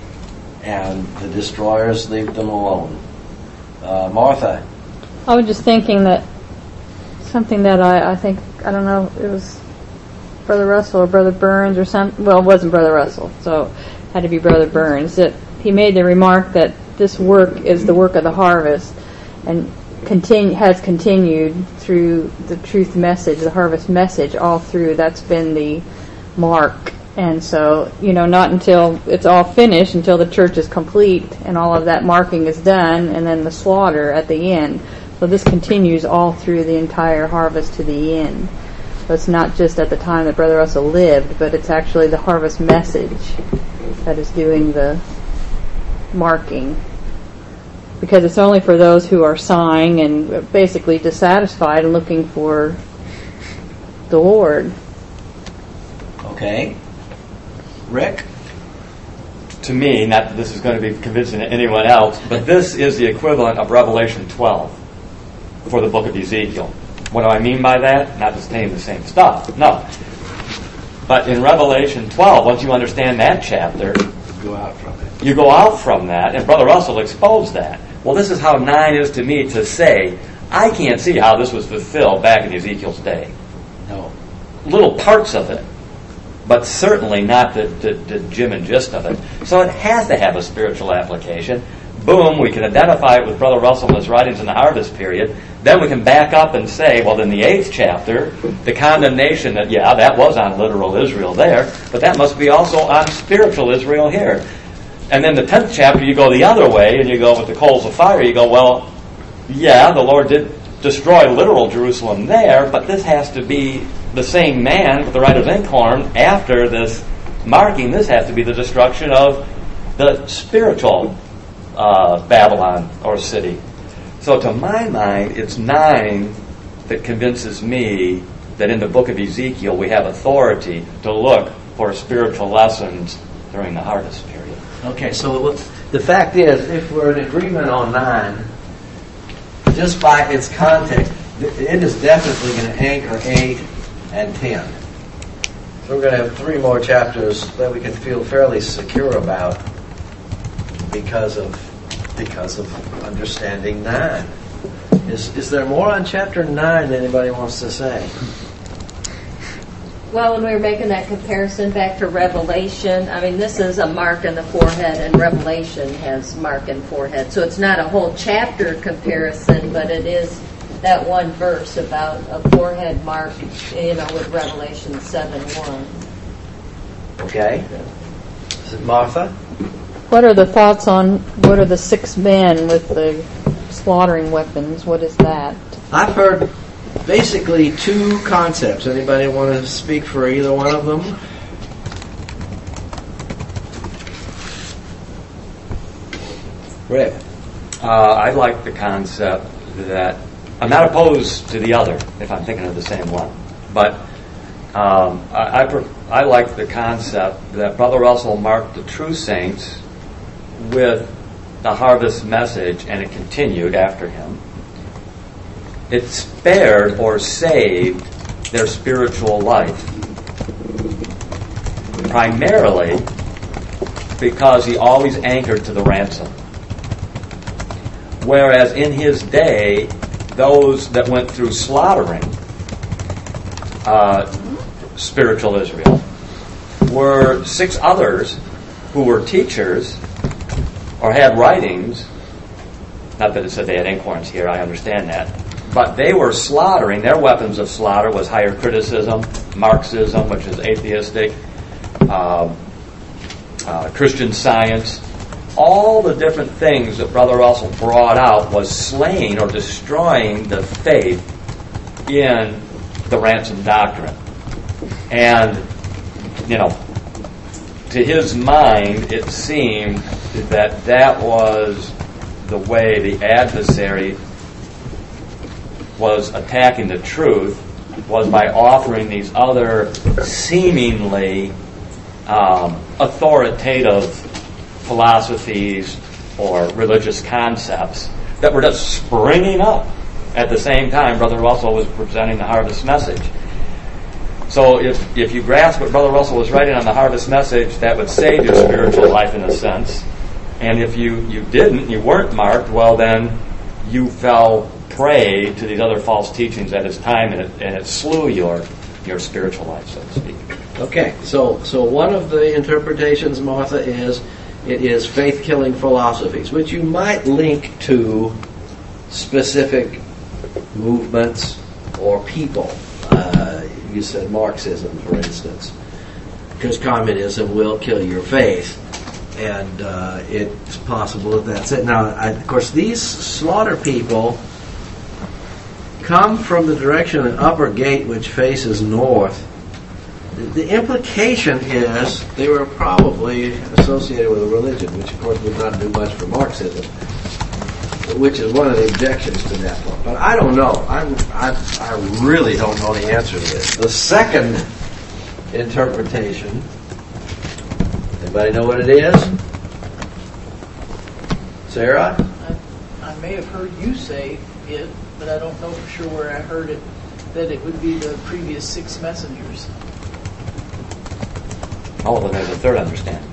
And the destroyers leave them alone. Uh, Martha? I was just thinking that something that I, I think, I don't know, it was Brother Russell or Brother Burns or some, well, it wasn't Brother Russell, so it had to be Brother Burns, that he made the remark that this work is the work of the harvest and continue, has continued through the truth message, the harvest message, all through. That's been the mark. And so, you know, not until it's all finished, until the church is complete and all of that marking is done, and then the slaughter at the end. So this continues all through the entire harvest to the end. So it's not just at the time that Brother Russell lived, but it's actually the harvest message that is doing the marking. Because it's only for those who are sighing and basically dissatisfied and looking for the Lord. Okay. Rick? To me, not that this is going to be convincing to anyone else, but this is the equivalent of Revelation twelve for the book of Ezekiel. What do I mean by that? Not just saying the same stuff, no. But in Revelation twelve, once you understand that chapter, go out from it. You go out from that, and Brother Russell exposed that. Well, this is how nine is to me to say, I can't see how this was fulfilled back in Ezekiel's day. No. Little parts of it, but certainly not the, the, the gym and gist of it. So it has to have a spiritual application. Boom, we can identify it with Brother Russell and his writings in the harvest period. Then we can back up and say, well, in the eighth chapter, the condemnation that, yeah, that was on literal Israel there, but that must be also on spiritual Israel here. And then the tenth chapter, you go the other way, and you go with the coals of fire. You go, well, yeah, the Lord did destroy literal Jerusalem there, but this has to be the same man with the right of inkhorn after this marking. This has to be the destruction of the spiritual uh, Babylon or city. So to my mind, it's nine that convinces me that in the book of Ezekiel we have authority to look for spiritual lessons during the harvest period. Okay, so the fact is, if we're in agreement on nine, just by its context, it is definitely going to anchor eight and ten. So we're going to have three more chapters that we can feel fairly secure about because of because of understanding nine. Is is there more on chapter nine that anybody wants to say? Well, when we were making that comparison back to Revelation, I mean, this is a mark in the forehead, and Revelation has mark in forehead. So it's not a whole chapter comparison, but it is that one verse about a forehead mark, you know, with Revelation seven one. Okay. Is it Martha? What are the thoughts on what are the six men with the slaughtering weapons? What is that? I've heard basically two concepts. Anybody want to speak for either one of them? Rick? Uh, I like the concept that I'm not opposed to the other, if I'm thinking of the same one. But um, I, I, pref- I like the concept that Brother Russell marked the true saints with the harvest message, and it continued after him. It spared or saved their spiritual life, primarily because he always anchored to the ransom. Whereas in his day, those that went through slaughtering uh, spiritual Israel were six others who were teachers or had writings. Not that it said they had inkhorns here, I understand that. But they were slaughtering. Their weapons of slaughter was higher criticism, Marxism, which is atheistic, uh, uh, Christian Science. All the different things that Brother Russell brought out was slaying or destroying the faith in the ransom doctrine. And, you know, to his mind, it seemed that that was the way the adversary was attacking the truth, was by offering these other seemingly um, authoritative philosophies or religious concepts that were just springing up at the same time Brother Russell was presenting the harvest message. So if, if you grasp what Brother Russell was writing on the harvest message, that would save your spiritual life in a sense. And if you, you didn't, you weren't marked, well then you fell prey to these other false teachings at his time, and it, and it slew your your spiritual life, so to speak. Okay, so so one of the interpretations, Martha, is it is faith-killing philosophies, which you might link to specific movements or people. Uh, you said Marxism, for instance, because communism will kill your faith, and uh, it's possible that that's it. Now, I, of course, these slaughter people come from the direction of an upper gate which faces north. The, the implication is they were probably associated with a religion, which of course would not do much for Marxism, which is one of the objections to that one. But I don't know. I'm, I, I really don't know the answer to this. The second interpretation, anybody know what it is? Sarah? I, I may have heard you say it, but I don't know for sure where I heard it, that it would be the previous six messengers. Oh, well, there's a third understanding.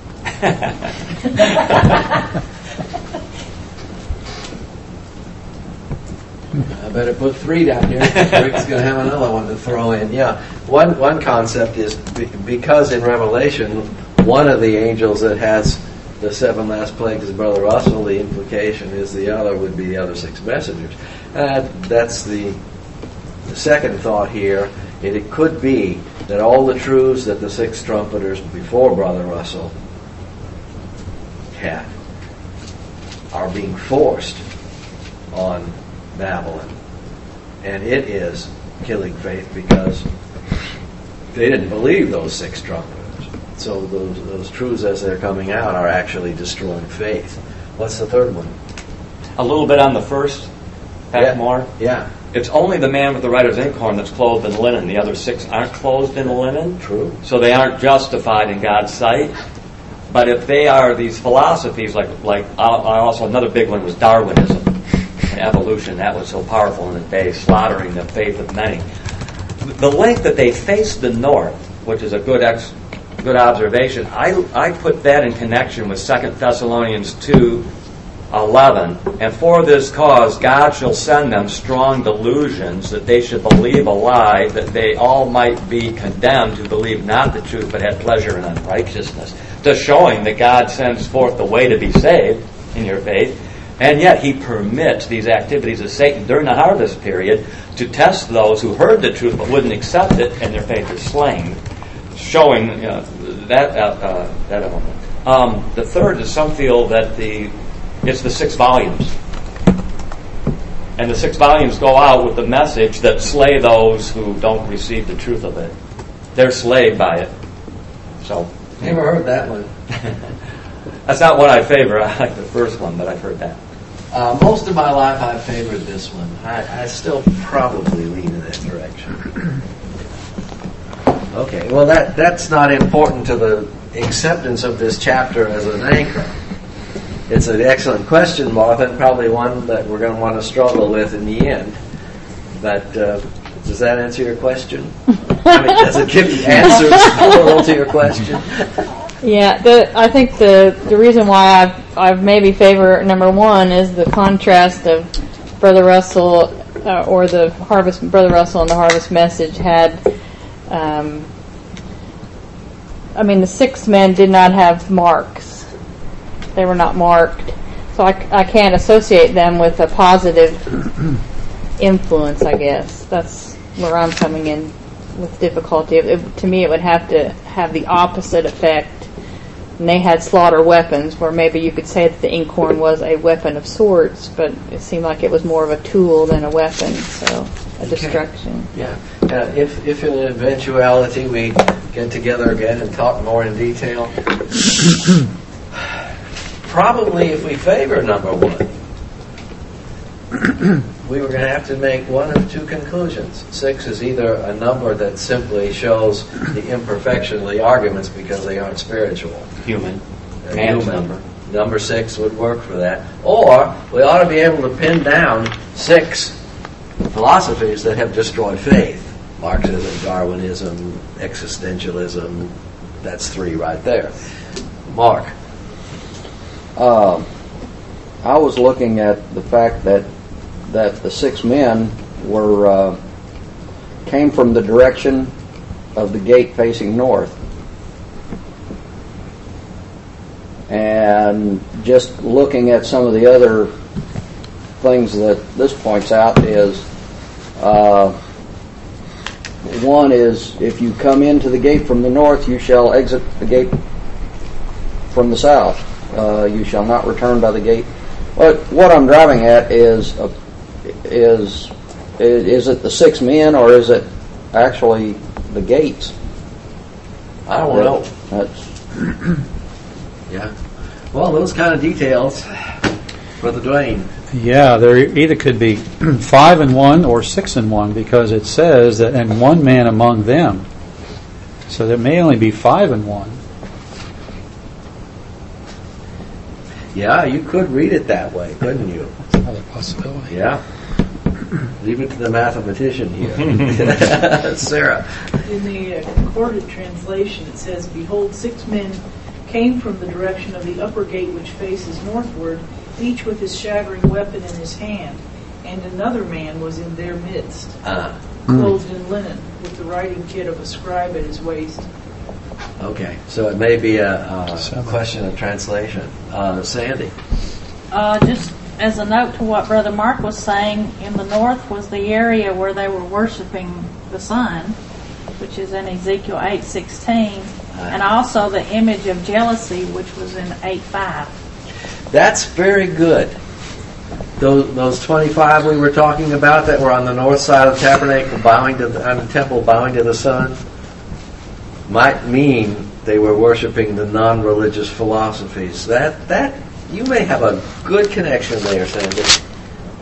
I better put three down here. Rick's going to have another one to throw in. Yeah, one one concept is be, because in Revelation, one of the angels that has the seven last plagues is Brother Russell. The implication is the other would be the other six messengers. Uh, that's the, the second thought here. It, it could be that all the truths that the six trumpeters before Brother Russell had are being forced on Babylon, and it is killing faith because they didn't believe those six trumpeters. So those those truths as they're coming out are actually destroying faith. What's the third one? A little bit on the first. unpack Yeah. more? Yeah, It's only the man with the writer's inkhorn that's clothed in linen. The other six aren't clothed in linen. true. So they aren't justified in God's sight. But if they are these philosophies, like like uh, also another big one was Darwinism and evolution. That was so powerful in the day, slaughtering the faith of many. The length that they faced the north, which is a good ex, good observation, I I put that in connection with Second Thessalonians two eleven. And for this cause God shall send them strong delusions, that they should believe a lie, that they all might be condemned who believe not the truth, but had pleasure in unrighteousness. Just showing that God sends forth the way to be saved in your faith, and yet He permits these activities of Satan during the harvest period to test those who heard the truth but wouldn't accept it, and their faith is slain. Showing uh, that uh, uh, that element. Um, the third is some feel that the it's the six volumes, and the six volumes go out with the message that slay those who don't receive the truth of it. They're slayed by it. So. Never heard that one. That's not what I favor. I like the first one, but I've heard that. Uh, most of my life I've favored this one. I, I still probably lean in that direction. Okay, well that that's not important to the acceptance of this chapter as an anchor. It's an excellent question, Martha, and probably one that we're going to want to struggle with in the end. But uh, does that answer your question? I mean, does it give the answers plural to your question? Yeah, the, I think the the reason why I've, I've maybe favor number one is the contrast of Brother Russell uh, or the Harvest Brother Russell and the Harvest Message had. Um, I mean, the six men did not have marks. They were not marked, so I, I can't associate them with a positive influence. I guess that's where I'm coming in with difficulty. It, it, to me, it would have to have the opposite effect. And they had slaughter weapons, where maybe you could say that the inkhorn was a weapon of sorts, but it seemed like it was more of a tool than a weapon, so a destruction. Yeah. Uh, if, if in an eventuality we get together again and talk more in detail, probably if we favor number one, we were going to have to make one of two conclusions. Six is either a number that simply shows the imperfection of the arguments because they aren't spiritual. Human. They're Man's human. number. Number six would work for that. Or we ought to be able to pin down six philosophies that have destroyed faith. Marxism, Darwinism, existentialism. That's three right there. Mark. Uh, I was looking at the fact that that the six men were uh, came from the direction of the gate facing north, and just looking at some of the other things that this points out is uh, one is if you come into the gate from the north, you shall exit the gate from the south. Uh, you shall not return by the gate. But what I'm driving at is uh, is is it the six men or is it actually the gates? I don't know. That's Yeah. Well, those kind of details, Brother Dwayne. Yeah, there either could be five and one or six and one, because it says that and one man among them. So there may only be five and one. Yeah, you could read it that way, couldn't you? That's another possibility. Yeah. Leave it to the mathematician here. Sarah. In the uh, concorded translation, it says, "Behold, six men came from the direction of the upper gate which faces northward, each with his shattering weapon in his hand, and another man was in their midst, Ah, clothed in linen, with the writing kit of a scribe at his waist." okay. So it may be a, a question of translation. Uh, Sandy. Uh, just as a note to what Brother Mark was saying, in the north was the area where they were worshiping the sun, which is in Ezekiel eight sixteen, and also the image of jealousy, which was in eight five. That's very good. Those, those twenty-five we were talking about that were on the north side of the tabernacle, bowing to the, on the temple, bowing to the sun, might mean they were worshiping the non-religious philosophies. That that you may have a good connection there, Sandy.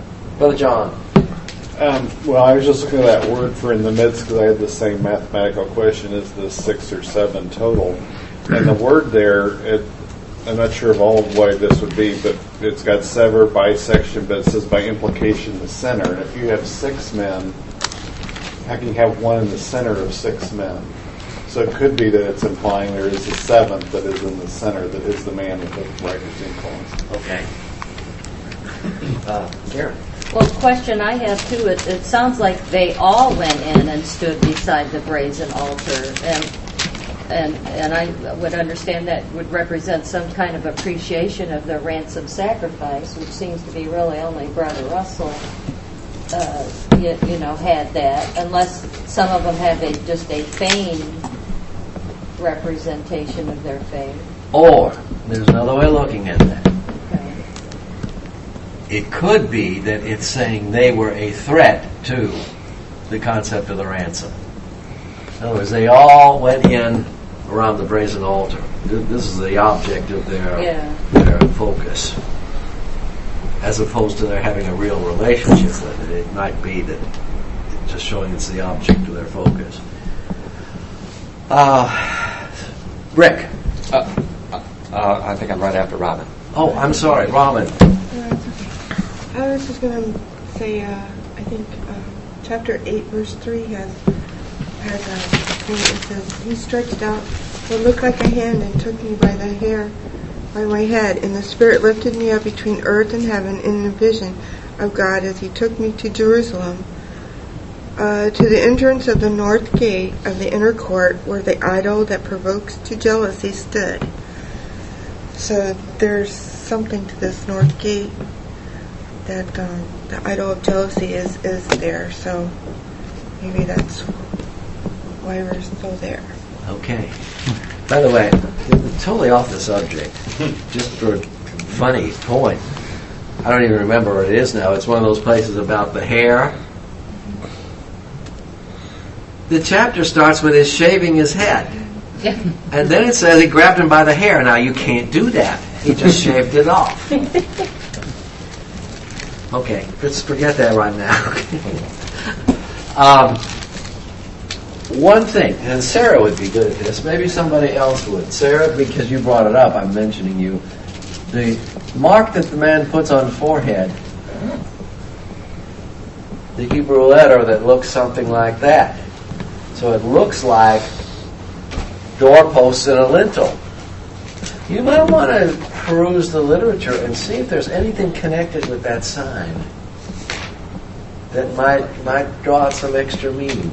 Brother John. Um, well, I was just looking at that word for in the midst because I had the same mathematical question: is this six or seven total? And the word there, it, I'm not sure of all of why this would be, but it's got sever, bisection, but it says by implication the center. And if you have six men, how can you have one in the center of six men? So it could be that it's implying there is a seventh that is in the center, that is the man with the writer's influence. Okay. Uh, Karen. Well, the question I have too, it, it sounds like they all went in and stood beside the brazen altar, and and and I would understand that would represent some kind of appreciation of the ransom sacrifice, which seems to be really only Brother Russell, uh, you, you know, had that, unless some of them have a, just a feigned representation of their faith. Or, there's another way of looking at that. Okay. It could be that it's saying they were a threat to the concept of the ransom. In other words, they all went in around the brazen altar. This is the object of their Yeah. their focus, as opposed to their having a real relationship with it. It might be that it's just showing it's the object of their focus. Uh, Rick. Uh, uh, I think I'm right after Robin. Oh, I'm sorry, Robin. I was just going to say, uh, I think uh, chapter eight, verse three has has a thing that says, "He stretched out what looked like a hand and took me by the hair by my head, and the Spirit lifted me up between earth and heaven in the vision of God as He took me to Jerusalem, uh, to the entrance of the north gate of the inner court, where the idol that provokes to jealousy stood." So there's something to this north gate that um, the idol of jealousy is, is there. So maybe that's why we're still there. Okay. By the way, totally off the subject, just for a funny point. I don't even remember what it is now. It's one of those places about the hair. The chapter starts with his shaving his head. Yeah. And then it says he grabbed him by the hair. Now, you can't do that. He just shaved it off. Okay, let's forget that right now. um, one thing, and Sarah would be good at this, maybe somebody else would. Sarah, because you brought it up, I'm mentioning you. The mark that the man puts on the forehead, the Hebrew letter that looks something like that. So it looks like doorposts and a lintel. You might want to peruse the literature and see if there's anything connected with that sign that might might draw out some extra meaning.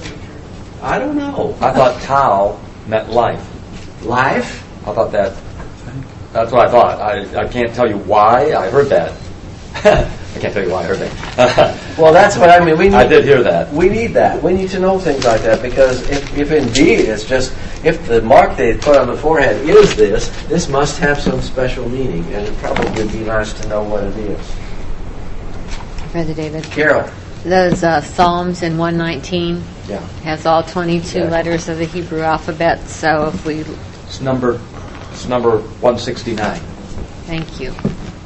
I don't know. I thought Tau meant life. Life? I thought that. That's what I thought. I, I can't tell you why I heard that. I can't tell you why I heard that. Well, that's what I mean. We need, I did hear that. We need that. We need to know things like that, because if, if indeed it's just, if the mark they put on the forehead is this, this must have some special meaning, and it probably would be nice to know what it is. Brother David. Carol. Those uh, Psalms in one nineteen Yeah. has all twenty-two Yeah. letters of the Hebrew alphabet, so if we... It's number, it's number one sixty-nine. Thank you.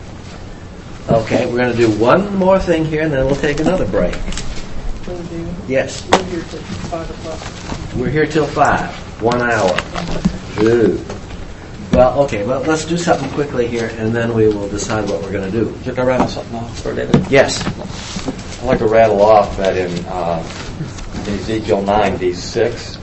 Okay, we're going to do one more thing here, and then we'll take another break. Brother David, Yes. we're here till five o'clock. We're here till five. One hour. Ooh. Well, okay, well, let's do something quickly here, and then we will decide what we're going to do. Should I rattle something off for David? Yes. I'd like to rattle off that in uh, Ezekiel nine, these six.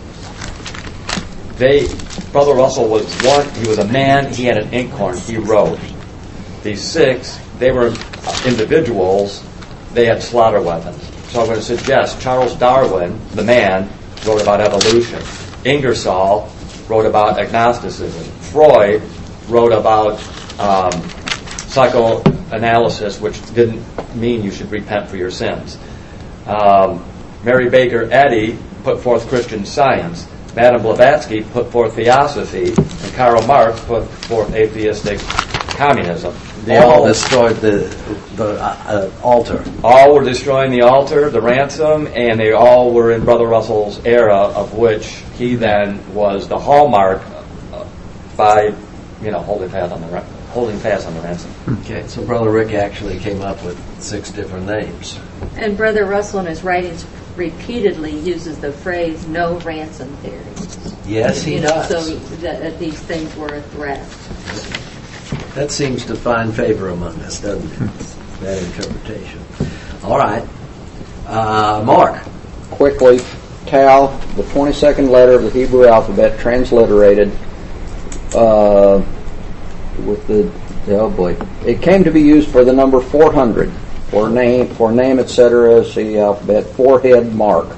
They, Brother Russell was one, he was a man, he had an inkhorn, he wrote. These six, they were individuals, they had slaughter weapons. So I'm going to suggest Charles Darwin, the man, wrote about evolution. Ingersoll wrote about agnosticism. Freud wrote about um, psychoanalysis, which didn't mean you should repent for your sins. Um, Mary Baker Eddy put forth Christian Science. Madame Blavatsky put forth Theosophy, and Karl Marx put forth atheistic communism. They all, all destroyed the the uh, uh, altar. All were destroying the altar, the ransom, and they all were in Brother Russell's era, of which he then was the hallmark by, you know, holding fast on the holding fast on the ransom. Okay, so Brother Rick actually came up with six different names. And Brother Russell in his writings repeatedly uses the phrase "no ransom theory." Yes, he You know, does. So that, that these things were a threat. That seems to find favor among us, doesn't it? That interpretation. All right. Uh, Mark. Quickly, Tau, the twenty-second letter of the Hebrew alphabet, transliterated uh, with the, oh boy. It came to be used for the number four hundred, for name, for name, et cetera, see alphabet, forehead mark.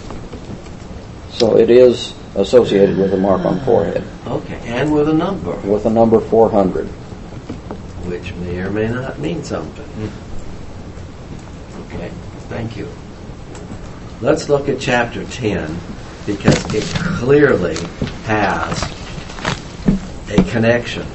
So it is associated with a mark on forehead. Okay, and with a number. With a number four hundred. Which may or may not mean something. Okay, thank you. Let's look at chapter ten, because it clearly has a connection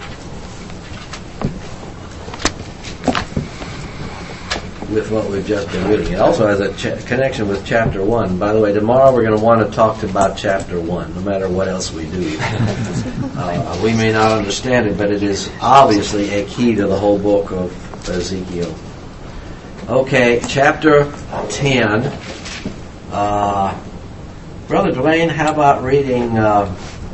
with what we've just been reading. It also has a ch- connection with chapter one. By the way, tomorrow we're going to want to talk about chapter one, no matter what else we do. uh, we may not understand it, but it is obviously a key to the whole book of Ezekiel. Okay, chapter ten. Uh, Brother Dwayne, how about reading, uh,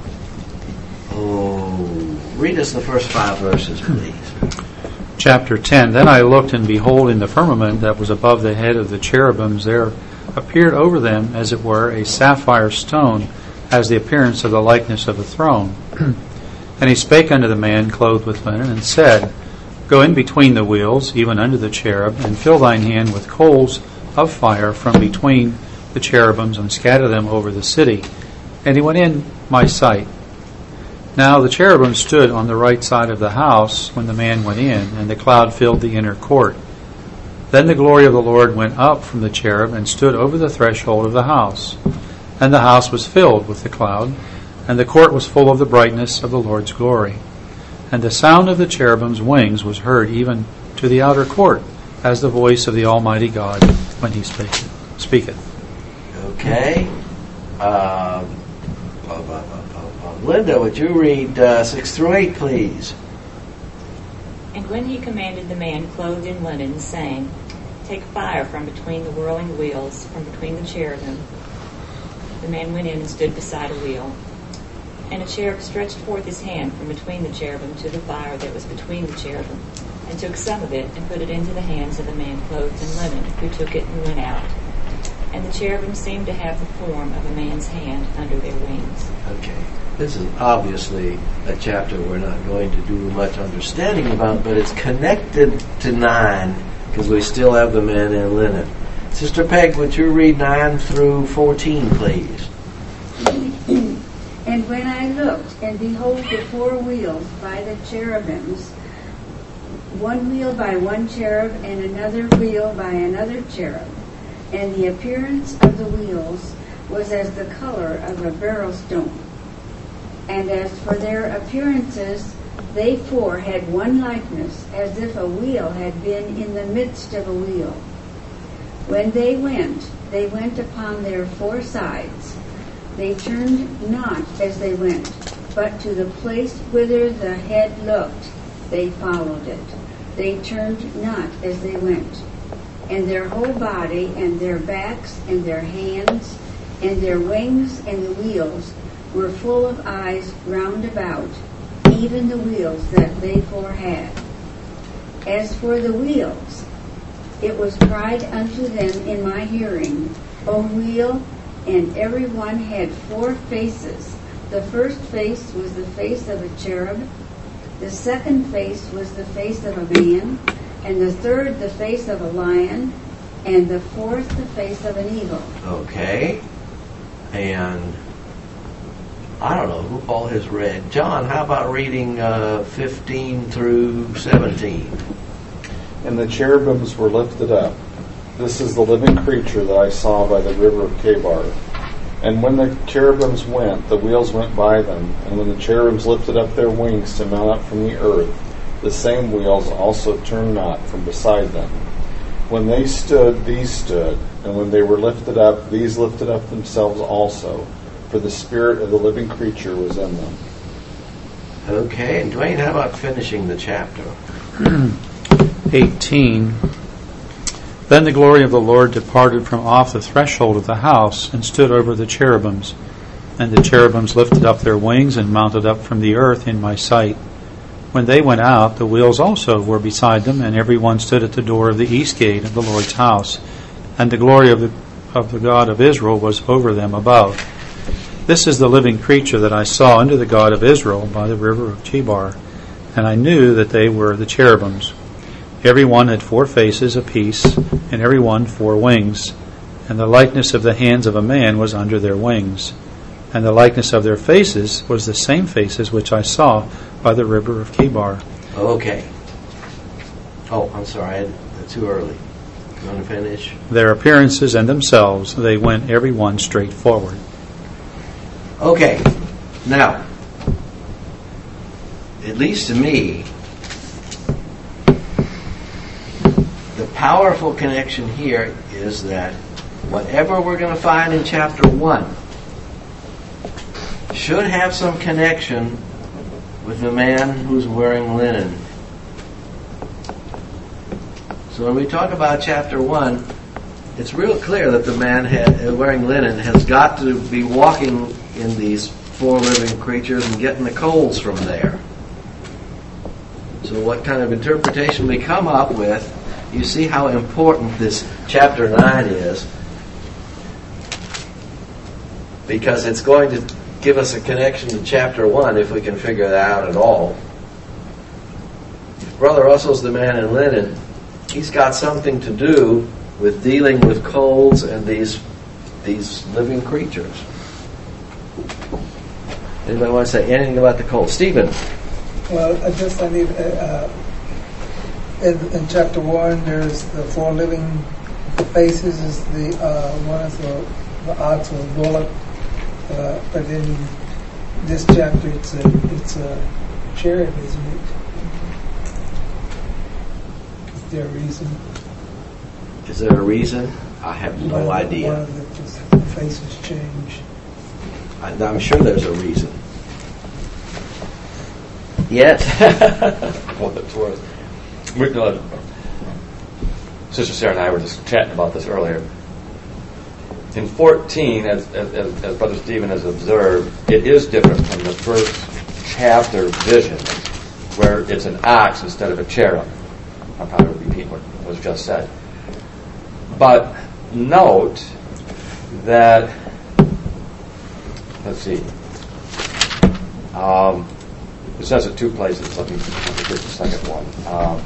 oh, read us the first five verses, please. Chapter ten. Then I looked, and behold, in the firmament that was above the head of the cherubims there appeared over them, as it were, a sapphire stone, as the appearance of the likeness of a throne. And he spake unto the man clothed with linen, and said, Go in between the wheels, even unto the cherub, and fill thine hand with coals of fire from between the cherubims, and scatter them over the city. And he went in my sight. Now the cherubim stood on the right side of the house when the man went in, and the cloud filled the inner court. Then the glory of the Lord went up from the cherub and stood over the threshold of the house. And the house was filled with the cloud, and the court was full of the brightness of the Lord's glory. And the sound of the cherubim's wings was heard even to the outer court, as the voice of the Almighty God when he spake- speaketh. Okay. Uh, Linda, would you read uh, six through eight, please? And when he commanded the man clothed in linen, saying, Take fire from between the whirling wheels, from between the cherubim, the man went in and stood beside a wheel. And a cherub stretched forth his hand from between the cherubim to the fire that was between the cherubim, and took some of it, and put it into the hands of the man clothed in linen, who took it and went out. And the cherubim seemed to have the form of a man's hand under their wings. Okay. This is obviously a chapter we're not going to do much understanding about, but it's connected to nine, because we still have the man in linen. Sister Peg, would you read nine through fourteen, please? And when I looked, and behold the four wheels by the cherubims, one wheel by one cherub, and another wheel by another cherub. And the appearance of the wheels was as the color of a beryl stone. And as for their appearances, they four had one likeness, as if a wheel had been in the midst of a wheel. When they went, they went upon their four sides. They turned not as they went, but to the place whither the head looked, they followed it. They turned not as they went. And their whole body, and their backs, and their hands, and their wings, and the wheels were full of eyes round about, even the wheels that they four had. As for the wheels, it was cried unto them in my hearing, O wheel, and every one had four faces. The first face was the face of a cherub, the second face was the face of a man, and the third the face of a lion, and the fourth the face of an eagle. Okay. And I don't know who all has read. John, how about reading uh, fifteen through seventeen? And the cherubims were lifted up. This is the living creature that I saw by the river of Chebar. And when the cherubims went, the wheels went by them. And when the cherubims lifted up their wings to mount up from the earth, the same wheels also turned not from beside them. When they stood, these stood. And when they were lifted up, these lifted up themselves also. For the spirit of the living creature was in them. Okay, and Dwayne, how about finishing the chapter? eighteen. Then the glory of the Lord departed from off the threshold of the house and stood over the cherubims. And the cherubims lifted up their wings and mounted up from the earth in my sight. When they went out, the wheels also were beside them, and every one stood at the door of the east gate of the Lord's house. And the glory of the, of the God of Israel was over them above. This is the living creature that I saw under the God of Israel by the river of Chebar. And I knew that they were the cherubims. Every one had four faces apiece, and every one four wings. And the likeness of the hands of a man was under their wings. And the likeness of their faces was the same faces which I saw by the river of Chebar. Okay. Oh, I'm sorry, I, too early. You want to finish? Their appearances and themselves, they went every one straight forward. Okay. Now, at least to me, the powerful connection here is that whatever we're going to find in chapter one should have some connection with the man who's wearing linen. So when we talk about chapter one, it's real clear that the man ha- wearing linen has got to be walking in these four living creatures and getting the coals from there. So what kind of interpretation we come up with, you see how important this chapter nine is, because it's going to give us a connection to chapter one if we can figure that out at all. If Brother Russell's the man in linen, he's got something to do with dealing with coals and these these living creatures. Anybody want to say anything about the coals? Stephen? Well, I just I need uh, in, in chapter one. There's the four living faces. Is the uh, one is the, the ox or the bullock, uh, but in this chapter it's a it's a cherub, isn't it? Is there a reason? Is there a reason? I have no one idea. One of the, just, the faces change. I, I'm sure there's a reason. Yes. Well, that's worse. We, uh, Sister Sarah and I were just chatting about this earlier. In fourteen, as, as, as Brother Stephen has observed, it is different from the first chapter vision, where it's an ox instead of a cherub. I'll probably repeat what was just said. But note that, let's see, um, it says it two places. Let me, let me get the second one. Um,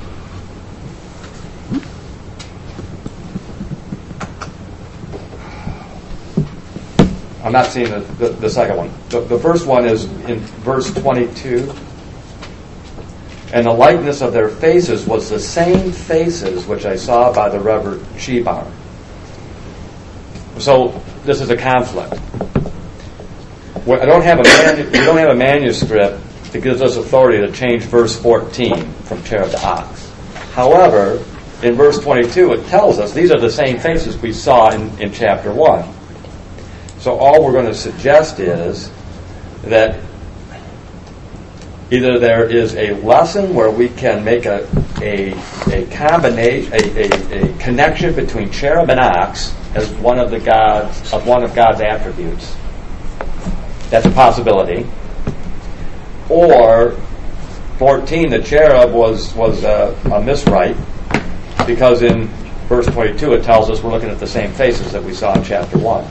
I'm not seeing the, the, the second one. The, the first one is in verse twenty-two. And the likeness of their faces was the same faces which I saw by the river Chebar. So this is a conflict. I don't have a manu- we don't have a manuscript that gives us authority to change verse fourteen from cherub to ox. However, in verse twenty-two it tells us these are the same faces we saw in, in chapter one. So all we're going to suggest is that either there is a lesson where we can make a a, a combination, a, a, a connection between cherub and ox as one of the gods of one of God's attributes. That's a possibility. Or fourteen, the cherub was was a, a miswrite, because in verse twenty-two it tells us we're looking at the same faces that we saw in chapter one.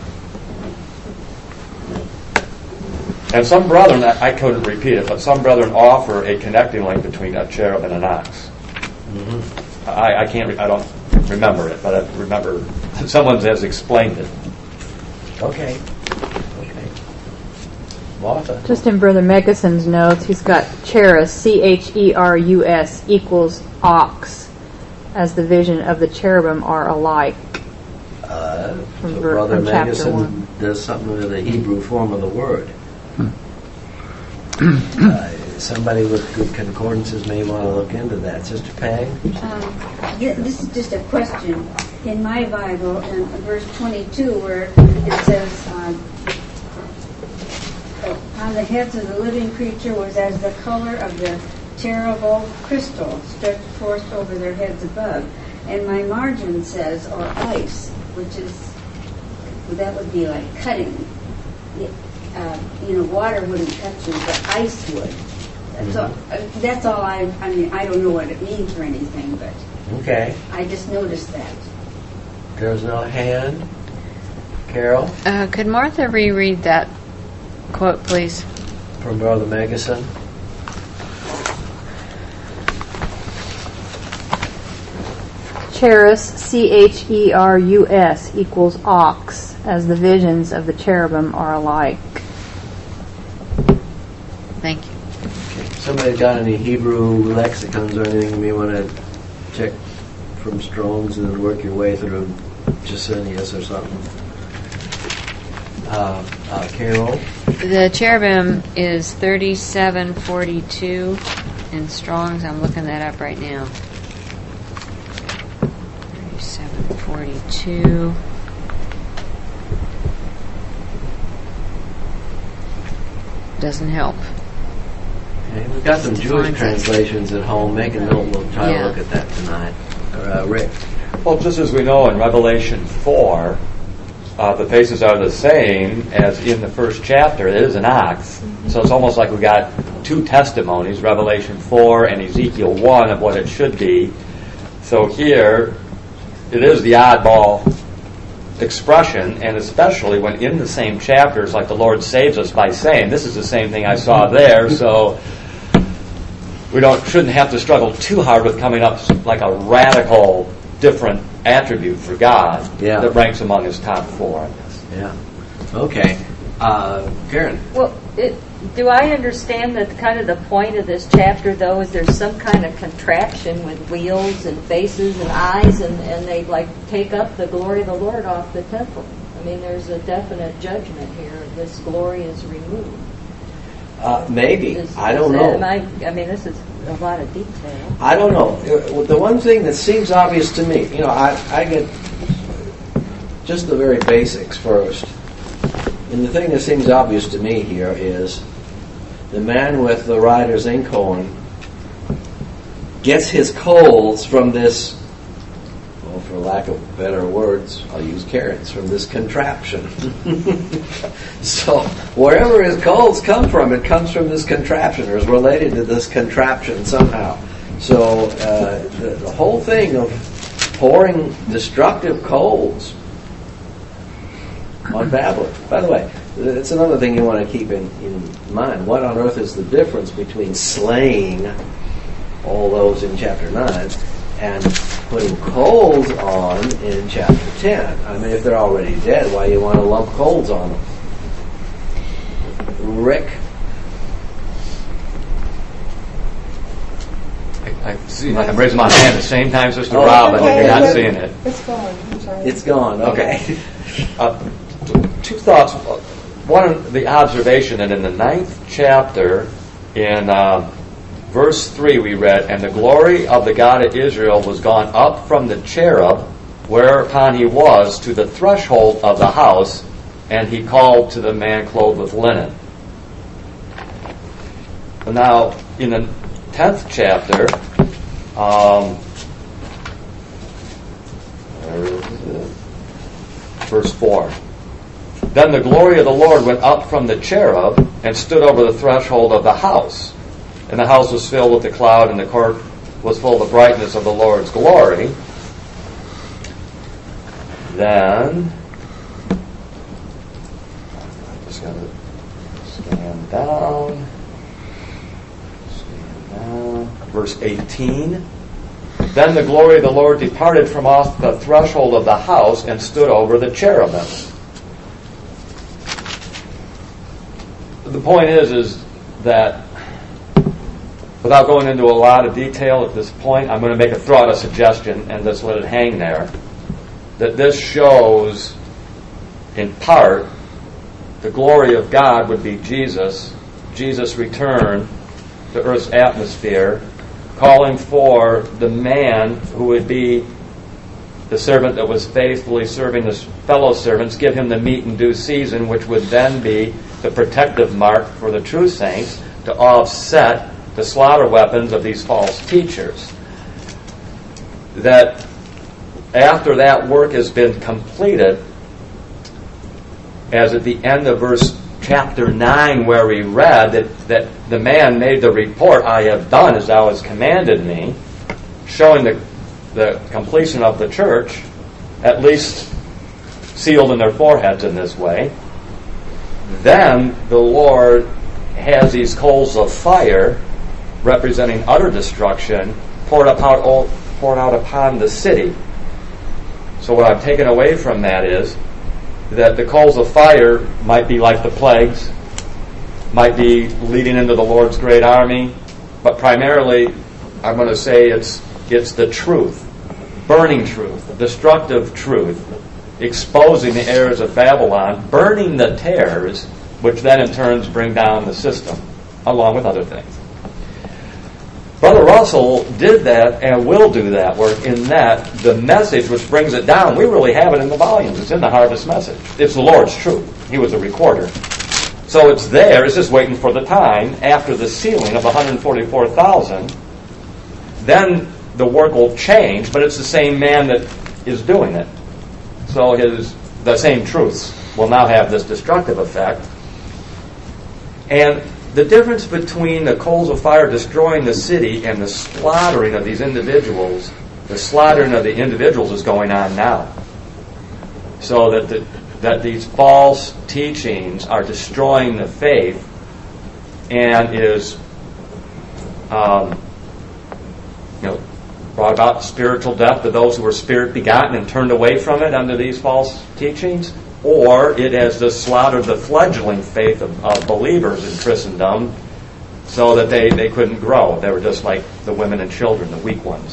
And some brethren, I couldn't repeat it, but some brethren offer a connecting link between a cherub and an ox. Mm-hmm. I, I can't, I don't remember it, but I remember someone has explained it. Okay. Okay. Martha? Just in Brother Meguson's notes, he's got cherus, C H E R U S, equals ox, as the vision of the cherubim are alike. Uh, From so ver- Brother from chapter Meguson one. does something with the Hebrew form of the word. uh, somebody with good concordances may want to look into that. Sister Pang? Um, th- this is just a question. In my Bible, in verse twenty-two, where it says, uh, on the heads of the living creature was as the color of the terrible crystal stretched forth over their heads above. And my margin says, or ice, which is, that would be like cutting. It, uh, you know, water wouldn't cut you, but ice would. That's all, uh, that's all I, I mean, I don't know what it means or anything, but Okay. I just noticed that. There's no hand. Carol, Uh, could Martha reread that quote, please? from Brother Megason. Cherus, C H E R U S, equals ox, as the visions of the cherubim are alike. Thank you. Okay. Somebody got any Hebrew lexicons or anything you may want to check from Strong's and then work your way through Gesenius or something? Uh, uh, Carol? The cherubim is thirty-seven forty-two in Strong's. I'm looking that up right now. thirty-seven forty-two. Doesn't help. Okay, we've got some Jewish translations at home. Make a note. We'll try Yeah. to look at that tonight. Uh, Rick? Well, just as we know in Revelation four, uh, the faces are the same as in the first chapter. It is an ox. So it's almost like we got two testimonies, Revelation four and Ezekiel one, of what it should be. So here, it is the oddball expression, and especially when in the same chapters, like the Lord saves us by saying, this is the same thing I saw there, so we don't shouldn't have to struggle too hard with coming up with like a radical different attribute for God Yeah. that ranks among his top four, I guess. Yeah. Okay. Uh, Karen? Well, it, do I understand that kind of the point of this chapter, though, is there's some kind of contraption with wheels and faces and eyes, and, and they like take up the glory of the Lord off the temple? I mean, there's a definite judgment here. This glory is removed. Uh, maybe. Is- I don't is know. it- I, I mean, this is a lot of detail. I don't know. Uh, The one thing that seems obvious to me, you know, I, I get just the very basics first. And the thing that seems obvious to me here is the man with the writer's inkhorn gets his coals from this, well, for lack of better words, I'll use carrots, from this contraption. So wherever his coals come from, it comes from this contraption or is related to this contraption somehow. So uh, the, the whole thing of pouring destructive coals on Babylon. By the way, it's another thing you want to keep in, in mind. What on earth is the difference between slaying all those in chapter nine and putting coals on in chapter ten? I mean, if they're already dead, why do you want to lump coals on them? Rick? I, I see, like I'm raising my hand at the same time, Sister Oh, Robin, okay. and you're not seeing it. It's gone. I'm sorry. It's gone. Okay. Uh, t- two thoughts. One, the observation that in the ninth chapter, in uh, verse three, we read, "And the glory of the God of Israel was gone up from the cherub, whereupon he was, to the threshold of the house, and he called to the man clothed with linen." Now, in the tenth chapter, um, where is it? Verse four. "Then the glory of the Lord went up from the cherub and stood over the threshold of the house. And the house was filled with the cloud, and the court was full of the brightness of the Lord's glory." Then, I just got to scan down. Scan down. Verse eighteen. "Then the glory of the Lord departed from off the threshold of the house and stood over the cherubim." The point is, is that without going into a lot of detail at this point, I'm going to make a throw out a suggestion and just let it hang there. That this shows, in part, the glory of God would be Jesus, Jesus' return to earth's atmosphere, calling for the man who would be the servant that was faithfully serving his fellow servants, give him the meat in due season, which would then be the protective mark for the true saints to offset the slaughter weapons of these false teachers. That after that work has been completed, as at the end of verse chapter nine where we read that, that the man made the report, I have done as thou hast commanded me, showing the, the completion of the church, at least sealed in their foreheads in this way, then the Lord has these coals of fire representing utter destruction poured, upon, poured out upon the city. So what I've taken away from that is that the coals of fire might be like the plagues, might be leading into the Lord's great army, but primarily I'm going to say it's it's the truth, burning truth, destructive truth, exposing the errors of Babylon, burning the tares, which then in turns bring down the system, along with other things. Brother Russell did that and will do that work in that the message which brings it down, we really have it in the volumes. It's in the Harvest Message. It's the Lord's truth. He was a recorder. So it's there. It's just waiting for the time after the sealing of one hundred forty-four thousand. Then the work will change, but it's the same man that is doing it. So his the same truths will now have this destructive effect. And the difference between the coals of fire destroying the city and the slaughtering of these individuals, the slaughtering of the individuals is going on now. So that the, that these false teachings are destroying the faith and is um, you know, brought about spiritual death to those who were spirit begotten and turned away from it under these false teachings. Or it has just slaughtered the fledgling faith of, of believers in Christendom so that they, they couldn't grow. They were just like the women and children, the weak ones.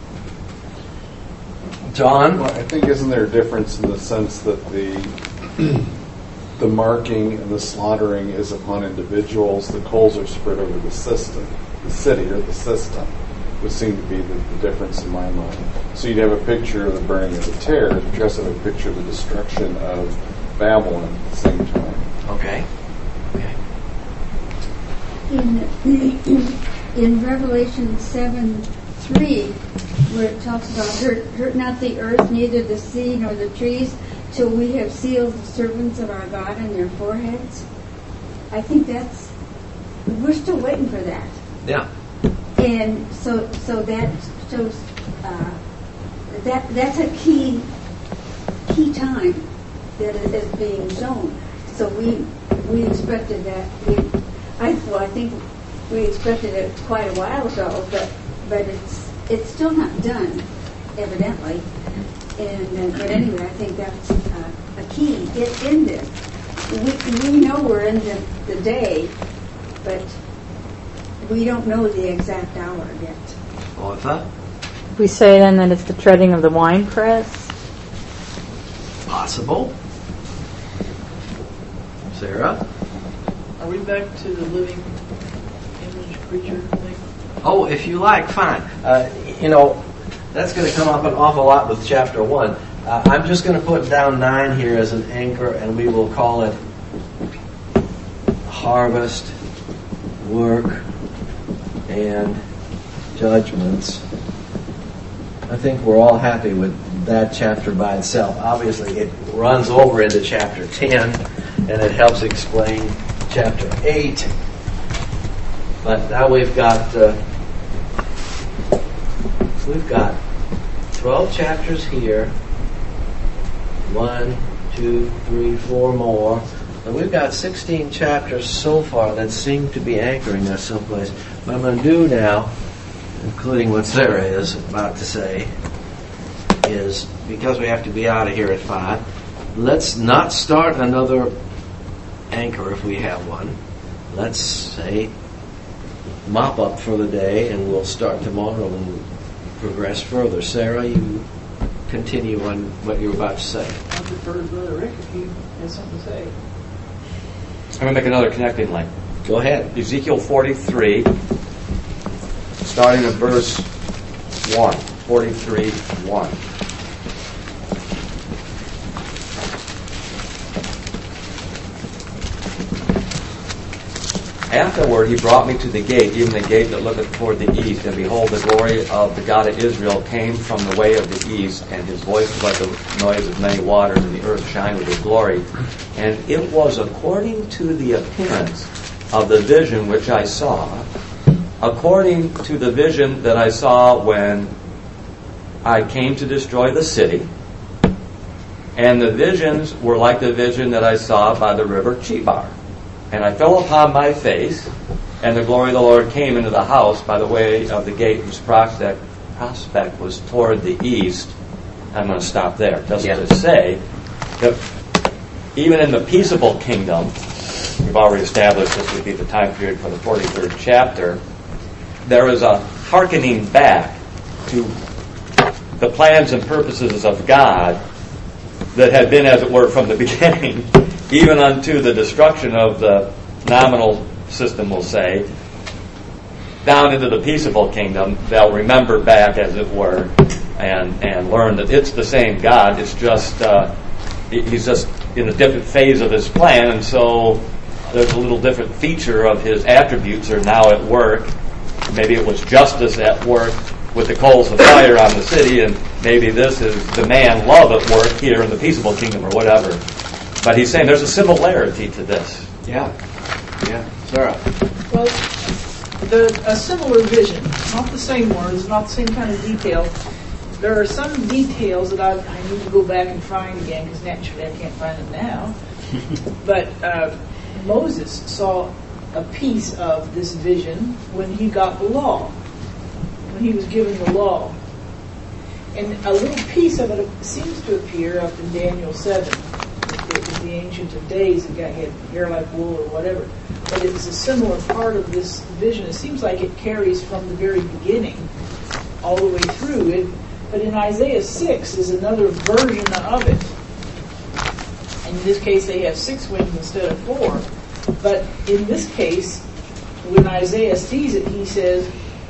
John? Well, I think isn't there a difference in the sense that the the marking and the slaughtering is upon individuals, the coals are spread over the system, the city or the system, would seem to be the, the difference in my mind. So you'd have a picture of the burning of the tares, but you also have a picture of the destruction of Babylon at the same time. Okay. Okay. In, in Revelation seven three, where it talks about hurt, hurt not the earth, neither the sea nor the trees, till we have sealed the servants of our God in their foreheads. I think that's, we're still waiting for that. Yeah. And so, so that shows uh, that that's a key key time that is being shown. So we we expected that. We, I well, I think we expected it quite a while ago, but but it's it's still not done, evidently. And uh, but anyway, I think that's uh, a key in, in this. We we know we're in the, the day, but we don't know the exact hour yet. Martha? We say then that it's the treading of the winepress. Possible. Sarah? Are we back to the living image creature thing? Oh, if you like, fine. Uh, you know, that's going to come up an awful lot with chapter one. Uh, I'm just going to put down nine here as an anchor, and we will call it harvest, work, and judgments. I think we're all happy with that chapter by itself. Obviously, it runs over into chapter ten, and it helps explain chapter eight. But now we've got uh, we've got twelve chapters here. One, two, three, four more. And we've got sixteen chapters so far that seem to be anchoring us someplace. What I'm going to do now, including what Sarah is about to say, is, because we have to be out of here at five, let's not start another anchor if we have one. Let's say mop up for the day, and we'll start tomorrow and progress further. Sarah, you continue on what you were about to say. I prefer Brother Rick if he has something to say. I'm going to make another connecting link. Go ahead. Ezekiel forty-three, starting at verse one. forty-three, one. Afterward he brought me to the gate, even the gate that looketh toward the east, and behold, the glory of the God of Israel came from the way of the east, and his voice was like the noise of many waters, and the earth shined with his glory. And it was according to the appearance of the vision which I saw, according to the vision that I saw when I came to destroy the city. And the visions were like the vision that I saw by the river Chebar. And I fell upon my face, and the glory of the Lord came into the house by the way of the gate, whose prospect, prospect was toward the east. I'm going to stop there. Just yeah. to say that even in the peaceable kingdom, we've already established this would be the time period for the forty-third chapter, there is a hearkening back to the plans and purposes of God that had been, as it were, from the beginning, even unto the destruction of the nominal system, we'll say, down into the peaceable kingdom. They'll remember back, as it were, and and learn that it's the same God. It's just uh, he's just in a different phase of his plan, and so there's a little different feature of his attributes are now at work. Maybe it was justice at work with the coals of fire on the city, and maybe this is the man love at work here in the peaceable kingdom or whatever. But he's saying there's a similarity to this. Yeah. Yeah. Sarah. Well, the, a similar vision, not the same words, not the same kind of detail. There are some details that I, I need to go back and find again, because naturally I can't find them now. But uh, Moses saw a piece of this vision when he got the law, when he was given the law. And a little piece of it seems to appear up in Daniel seven. It was the Ancient of Days, the guy had hair like wool or whatever. But it was a similar part of this vision. It seems like it carries from the very beginning all the way through it. But in Isaiah six is another version of it. And in this case, they have six wings instead of four. But in this case, when Isaiah sees it, he says,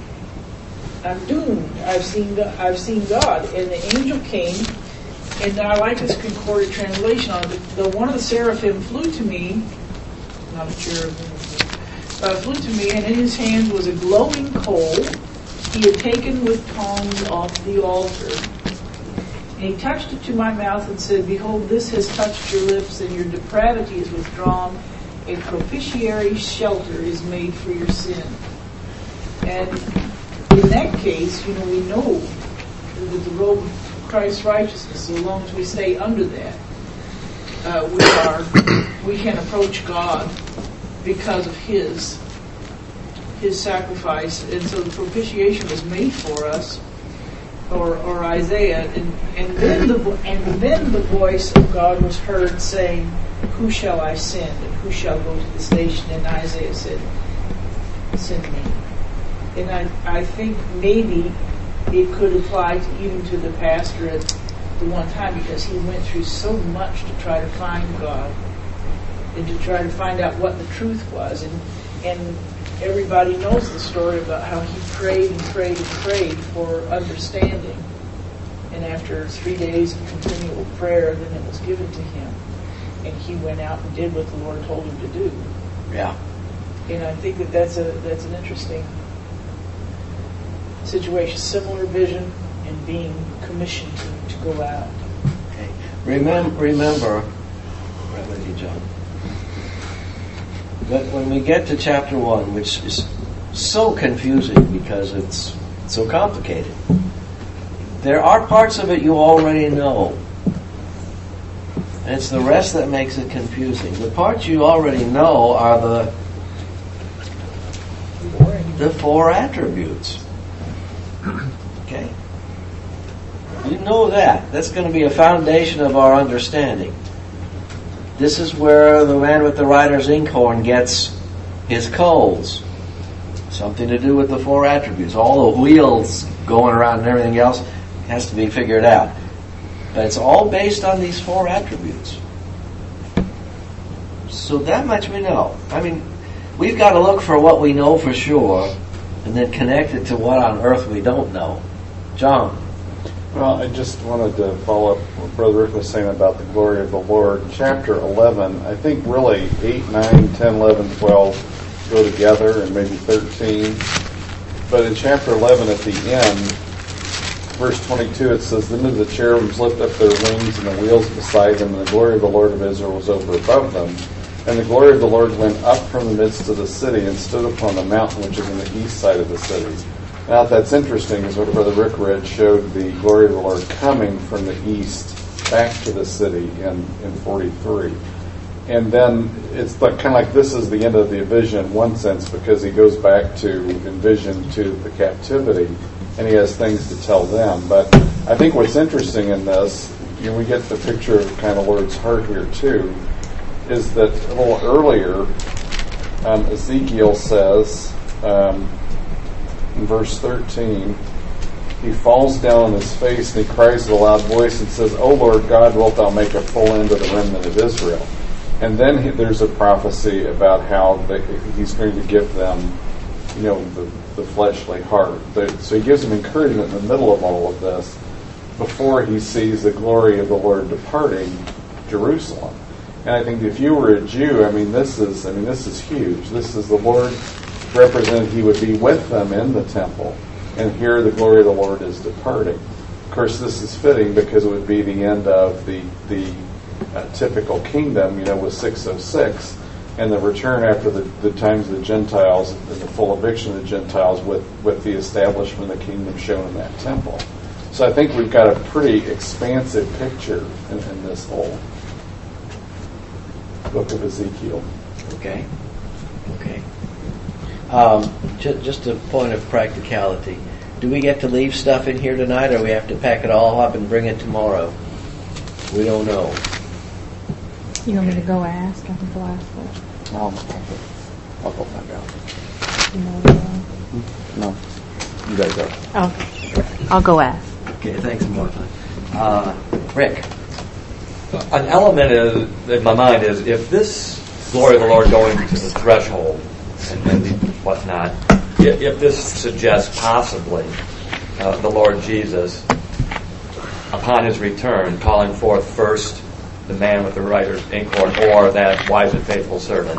I'm doomed. I've seen I've seen God. And the angel came, and I like this concorded translation on it. The one of the seraphim flew to me, not a cherubim, uh, flew to me, and in his hand was a glowing coal he had taken with tongs off the altar. And he touched it to my mouth and said, Behold, this has touched your lips, and your depravity is withdrawn. A propitiatory shelter is made for your sin. And in that case, you know, we know that the robe of Christ's righteousness, so long as we stay under that, uh, we are we can approach God because of His His sacrifice, and so the propitiation was made for us, or, or Isaiah, and, and then the and then the voice of God was heard saying, "Who shall I send, and who shall go to the station?" And Isaiah said, "Send me." And I I think maybe it could apply to, even to the pastor at the one time, because he went through so much to try to find God and to try to find out what the truth was, and and. Everybody knows the story about how he prayed and prayed and prayed for understanding. And after three days of continual prayer, then it was given to him. And he went out and did what the Lord told him to do. Yeah. And I think that that's, a, that's an interesting situation. Similar vision and being commissioned to, to go out. Okay. Remember, remember, right with you, John. But when we get to chapter one, which is so confusing because it's so complicated, there are parts of it you already know. And it's the rest that makes it confusing. The parts you already know are the the four attributes. Okay? You know that. That's going to be a foundation of our understanding. This is where the man with the writer's inkhorn gets his coals. Something to do with the four attributes. All the wheels going around and everything else has to be figured out. But it's all based on these four attributes. So that much we know. I mean, we've got to look for what we know for sure and then connect it to what on earth we don't know. John. Well, I just wanted to follow up what Brother Rick was saying about the glory of the Lord. Chapter eleven, I think really eight, nine, ten, eleven, twelve, go together, and maybe thirteen. But in chapter eleven at the end, verse twenty-two, it says, Then did the cherubims lift up their wings, and the wheels beside them, and the glory of the Lord of Israel was over above them. And the glory of the Lord went up from the midst of the city and stood upon the mountain which is on the east side of the city. Now, that's interesting, is what Brother Rick read showed the glory of the Lord coming from the east back to the city in, in forty-three. And then it's like, kind of like this is the end of the vision in one sense, because he goes back to envision to the captivity, and he has things to tell them. But I think what's interesting in this, you know, we get the picture of kind of the Lord's heart here too, is that a little earlier, um, Ezekiel says, um, in verse thirteen, he falls down on his face and he cries with a loud voice and says, O Lord God, wilt thou make a full end of the remnant of Israel? And then he, there's a prophecy about how they, he's going to give them, you know, the, the fleshly heart. But, so he gives them encouragement in the middle of all of this before he sees the glory of the Lord departing Jerusalem. And I think if you were a Jew, I mean, this is, I mean, this is huge. This is the Lord represented. He would be with them in the temple, and here the glory of the Lord is departing. Of course, this is fitting because it would be the end of the the uh, typical kingdom, you know, with six oh six, and the return after the, the times of the Gentiles and the full eviction of the Gentiles with, with the establishment of the kingdom shown in that temple. So I think we've got a pretty expansive picture in, in this whole book of Ezekiel. Okay. Okay. Um, ju- just a point of practicality. Do we get to leave stuff in here tonight, or we have to pack it all up and bring it tomorrow? We don't know. You want me to go ask? I can go ask for it. No, I'll go find out. You know, No, you guys go. oh, I'll go ask. Okay, thanks, Martha. Uh, Rick. An element is, in my mind is if this glory of the Lord going to the threshold and, and whatnot, if, if this suggests possibly uh, the Lord Jesus upon his return calling forth first the man with the writer's inkhorn or that wise and faithful servant,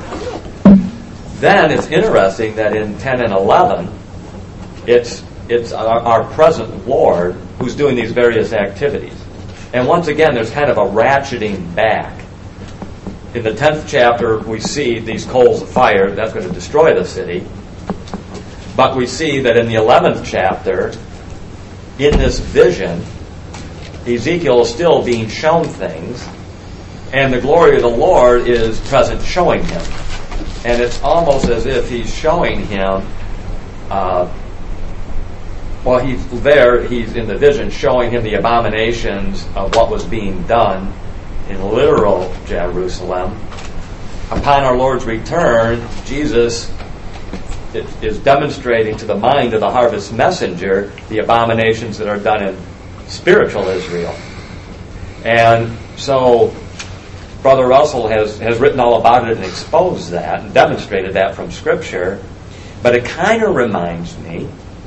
then it's interesting that in ten and eleven it's it's our, our present Lord who's doing these various activities. And once again, there's kind of a ratcheting back. In the tenth chapter, we see these coals of fire. That's going to destroy the city. But we see that in the eleventh chapter, in this vision, Ezekiel is still being shown things, and the glory of the Lord is present showing him. And it's almost as if he's showing him, uh, well, he's there, he's in the vision showing him the abominations of what was being done in literal Jerusalem. Upon our Lord's return, Jesus is demonstrating to the mind of the harvest messenger the abominations that are done in spiritual Israel. And so Brother Russell has, has written all about it and exposed that and demonstrated that from Scripture. But it kind of reminds me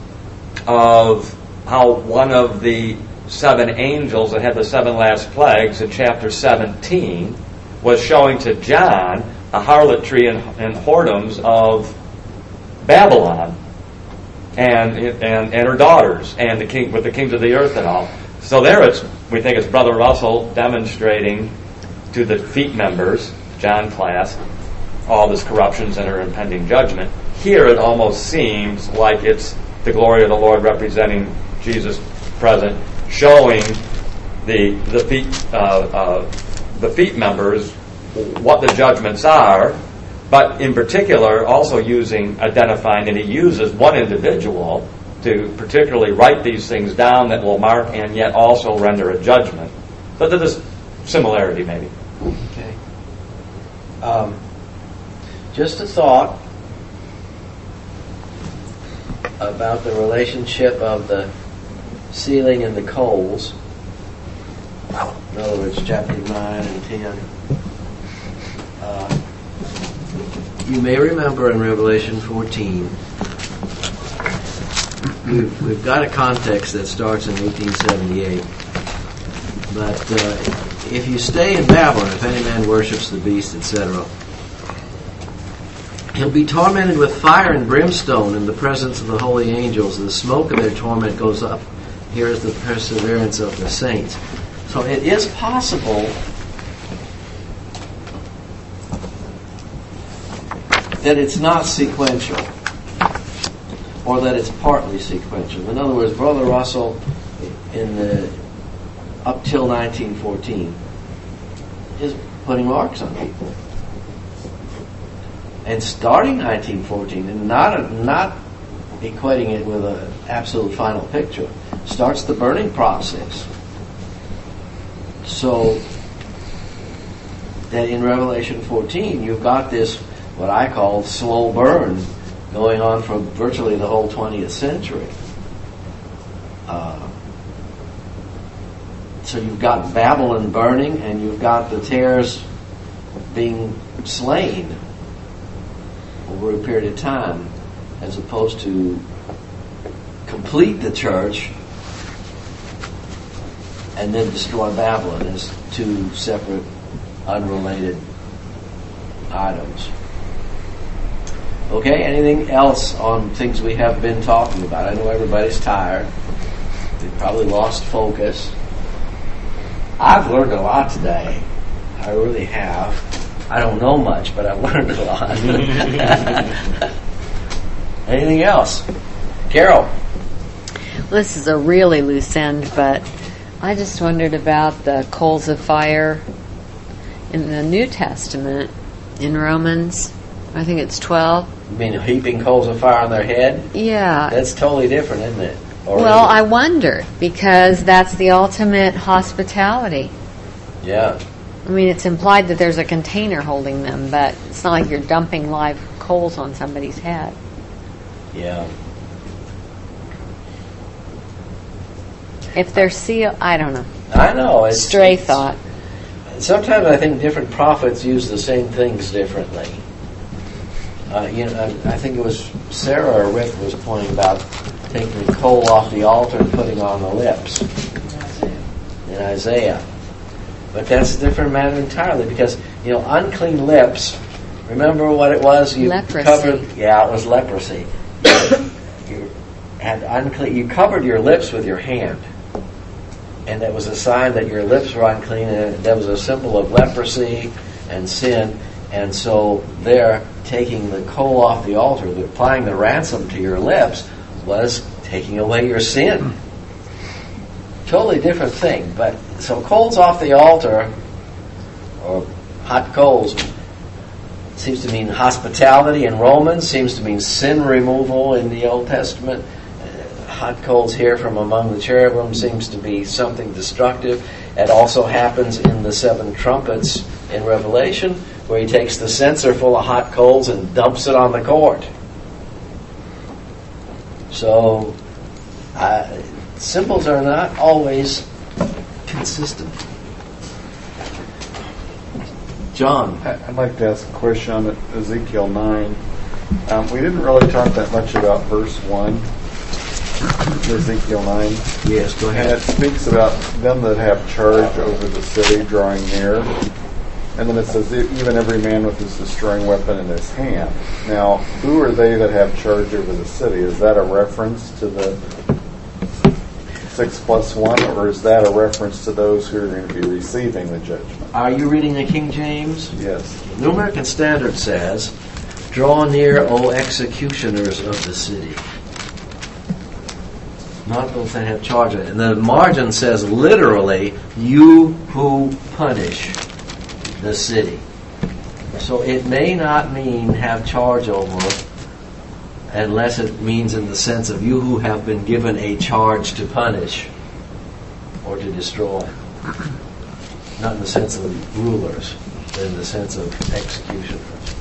of how one of the seven angels that had the seven last plagues in chapter seventeen was showing to John the harlotry and, and whoredoms of Babylon and, and and her daughters and the king with the kings of the earth and all. So there it's we think it's Brother Russell demonstrating to the feet members, John class, all this corruptions and her impending judgment. Here it almost seems like it's the glory of the Lord representing Jesus present, showing the the feet uh, uh, the feet members what the judgments are, but in particular also using identifying, and he uses one individual to particularly write these things down that will mark and yet also render a judgment. But there's similarity maybe. Okay. Um, just a thought about the relationship of the ceiling and the coals. In other words, chapter nine and ten. Uh, you may remember in Revelation fourteen, we've, we've got a context that starts in eighteen seventy-eight. But uh, if you stay in Babylon, if any man worships the beast, et cetera, He'll be tormented with fire and brimstone in the presence of the holy angels. The smoke of their torment goes up. Here is the perseverance of the saints. So it is possible that it's not sequential, or that it's partly sequential. In other words, Brother Russell, in the up till nineteen fourteen, is putting marks on people. And starting nineteen fourteen, and not not equating it with an absolute final picture, starts the burning process. So that in Revelation fourteen, you've got this, what I call slow burn, going on for virtually the whole twentieth century. Uh, so you've got Babylon burning, and you've got the tares being slain over a period of time, as opposed to complete the church and then destroy Babylon as two separate, unrelated items. Okay, anything else on things we have been talking about? I know everybody's tired. They've probably lost focus. I've learned a lot today. I really have. I don't know much, but I've learned a lot. Anything else? Carol? Well, this is a really loose end, but I just wondered about the coals of fire in the New Testament, in Romans, I think it's twelve. You mean heaping coals of fire on their head? Yeah. That's totally different, isn't it? Or well, is it? I wondered, because that's the ultimate hospitality. Yeah. I mean, it's implied that there's a container holding them, but it's not like you're dumping live coals on somebody's head. Yeah. If they're sealed, I don't know. I know. It's, Stray it's, thought. Sometimes I think different prophets use the same things differently. Uh, you know, I, I think it was Sarah or Rick was pointing about taking the coal off the altar and putting on the lips in Isaiah. But that's a different matter entirely, because, you know, unclean lips, remember what it was? You leprosy. covered, yeah, it was leprosy. You had unclean, you covered your lips with your hand. And that was a sign that your lips were unclean, and that was a symbol of leprosy and sin. And so there, taking the coal off the altar, applying the ransom to your lips, was taking away your sin. Totally different thing. But so coals off the altar, or hot coals, seems to mean hospitality in Romans, seems to mean sin removal in the Old Testament. Uh, hot coals here from among the cherubim seems to be something destructive. It also happens in the seven trumpets in Revelation, where he takes the censer full of hot coals and dumps it on the court. So, uh, symbols are not always consistent. John? I'd like to ask a question on Ezekiel nine. Um, we didn't really talk that much about verse one, Ezekiel nine. Yes, go ahead. And it speaks about them that have charge over the city drawing near. And then it says, even every man with his destroying weapon in his hand. Now, who are they that have charge over the city? Is that a reference to the six plus one, or is that a reference to those who are going to be receiving the judgment? Are you reading the King James? Yes. The New American Standard says, "Draw near, O executioners of the city." Not those that have charge of it. And the margin says literally, "You who punish the city." So it may not mean have charge over, unless it means in the sense of you who have been given a charge to punish or to destroy. Not in the sense of rulers, but in the sense of executioners.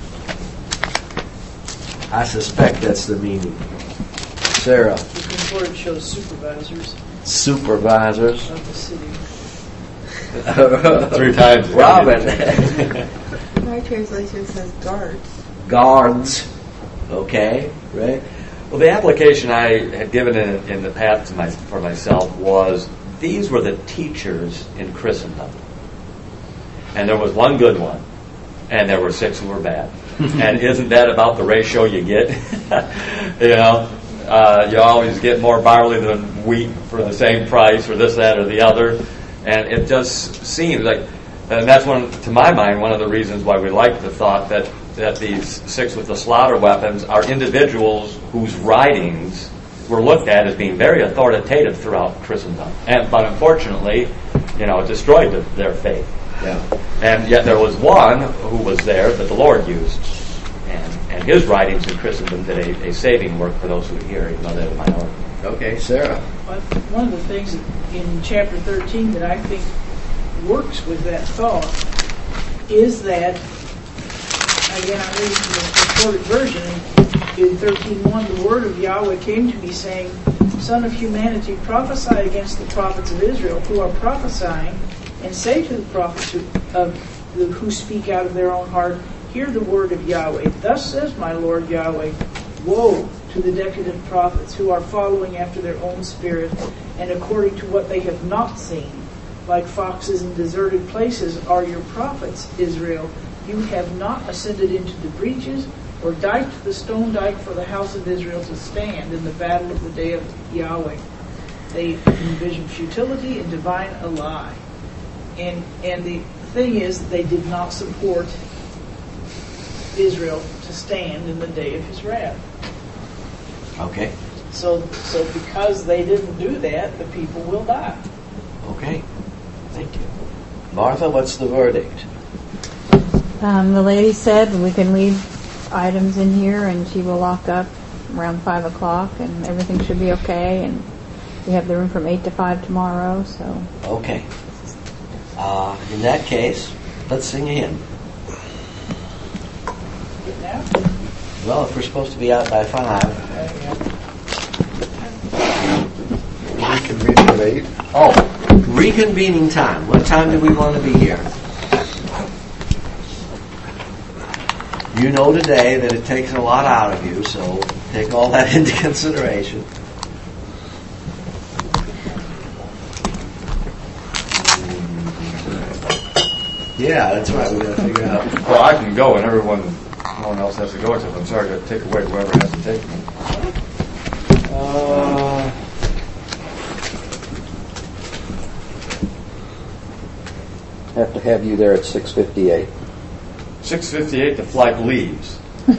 I suspect that's the meaning. Sarah? The word shows supervisors Supervisors. of the city. Three times. Robin. My translation says guards. Guards. Okay, right? Well, the application I had given in, in the past to my, for myself was, these were the teachers in Christendom. And there was one good one, and there were six who were bad. And isn't that about the ratio you get? You know, uh, you always get more barley than wheat for the same price, or this, that, or the other. And it just seems like, and that's one, to my mind, one of the reasons why we like the thought that, that these six with the slaughter weapons are individuals whose writings were looked at as being very authoritative throughout Christendom. And, but unfortunately, you know, it destroyed the, their faith. Yeah. And yet there was one who was there that the Lord used. And, and his writings in Christendom did a, a saving work for those who hear, even though they're the minority. Okay, Sarah. One of the things in chapter thirteen that I think works with that thought is that, again, I'm reading from the recorded version, in thirteen one, the word of Yahweh came to me saying, Son of humanity, prophesy against the prophets of Israel who are prophesying, and say to the prophets who, of the, who speak out of their own heart, hear the word of Yahweh. Thus says my Lord Yahweh, woe to the decadent prophets who are following after their own spirit and according to what they have not seen. Like foxes in deserted places are your prophets, Israel. You have not ascended into the breaches or diked the stone dike for the house of Israel to stand in the battle of the day of Yahweh. They envision futility and divine a lie. And and the thing is that they did not support Israel to stand in the day of his wrath. Okay. So so because they didn't do that, the people will die. Okay. Thank you. Martha, what's the verdict? Um, the lady said we can leave items in here and she will lock up around five o'clock and everything should be okay, and we have the room from eight to five tomorrow, so. Okay. Uh, in that case, let's sing a hymn. Well, if we're supposed to be out by five. Reconvening at eight. Oh, reconvening time. What time do we want to be here? You know today that it takes a lot out of you, so take all that into consideration. Yeah, that's right. We've got to figure out. Well, I can go, and everyone, no one else has to go, except I'm sorry to take away whoever has to take me. Uh, Have to have you there at six fifty-eight. six fifty-eight, the flight leaves.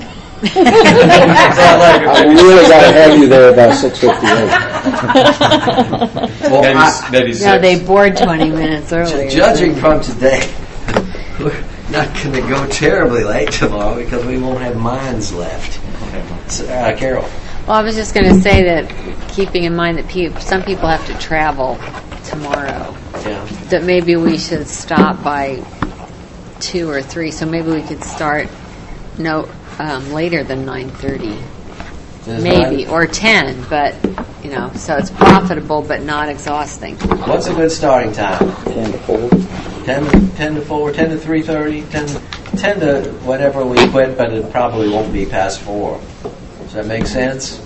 I really got to have you there about six fifty-eight. Well, maybe, I, maybe six. No, they board twenty minutes earlier. Judging from today, we're not going to go terribly late tomorrow because we won't have minds left. So, uh, Carol. Well, I was just going to say that, keeping in mind that pe- some people have to travel tomorrow, Yeah. that maybe we should stop by two or three. So maybe we could start no um, later than nine thirty, maybe, nine- or ten. But you know, so it's profitable but not exhausting. What's a good starting time? ten to four. ten to, ten to four, ten to three thirty, ten, ten to whatever we quit, but it probably won't be past four. Does that make sense?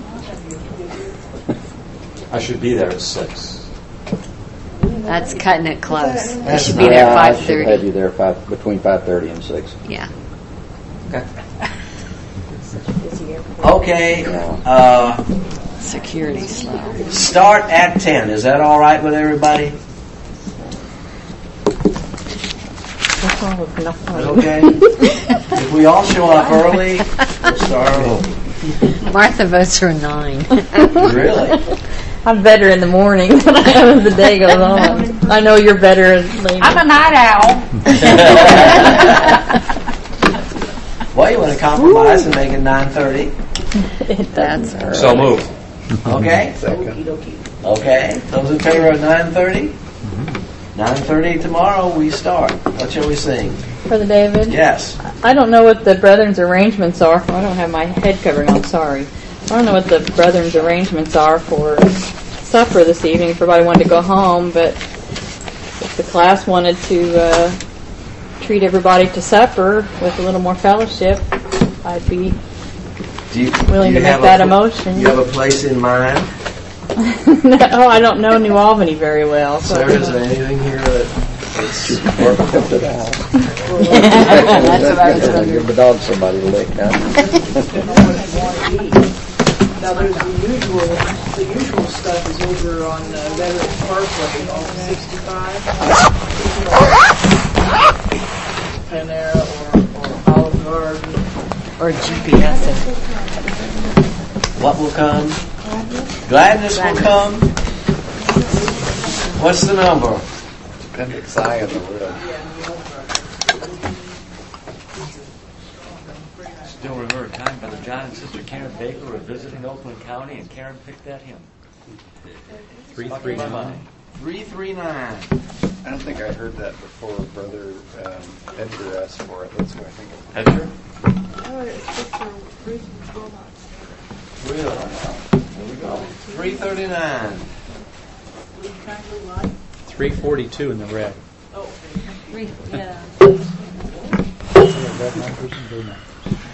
I should be there at six. That's cutting it close. We That's should be not- there Yeah, five I should have thirty. you there five, between five thirty and six. Yeah. Okay. Okay. Yeah. Uh, Security slow. start at ten. Is that all right with everybody? What's wrong with nothing? Okay. If we all show up early, we'll start early. Martha votes for nine. Really? I'm better in the morning than I am as the day goes on. I know you're better later. I'm a night owl. Well, you want to compromise and make it nine thirty? That's early. So move. Okay. Okay. Those in favor of nine thirty? nine thirty tomorrow we start. What shall we sing? Brother David? Yes. I don't know what the brethren's arrangements are. I don't have my head covering on, sorry. I don't know what the brethren's arrangements are for supper this evening. If everybody wanted to go home, but if the class wanted to uh, treat everybody to supper with a little more fellowship, I'd be Do you, willing do to you make have that a, a motion. You have a place in mind? No, I don't know New Albany very well. So Sarah, is there anything here that It's Welcome to the house. That's what I was wondering. Give the dog somebody to lick, huh? Now, there's the usual, the usual stuff is over on uh, Veterans Parkway off of sixty-five. Panera or, or Olive Garden. Or G P S it. what will come? Gladness will come. What's the number? Appendix I in the word. Still remember a time Brother John and Sister Karen Baker were visiting Oakland County, and Karen picked that hymn. Three three nine. Three three nine. I don't think I heard that before. Brother um, Edgar asked for it. That's who I think it was. Edgar? Oh, it's just a reasonable amount. Really? There we go. Three thirty nine. Three forty two in the red. Oh, Three, yeah. Red numbers and blue numbers.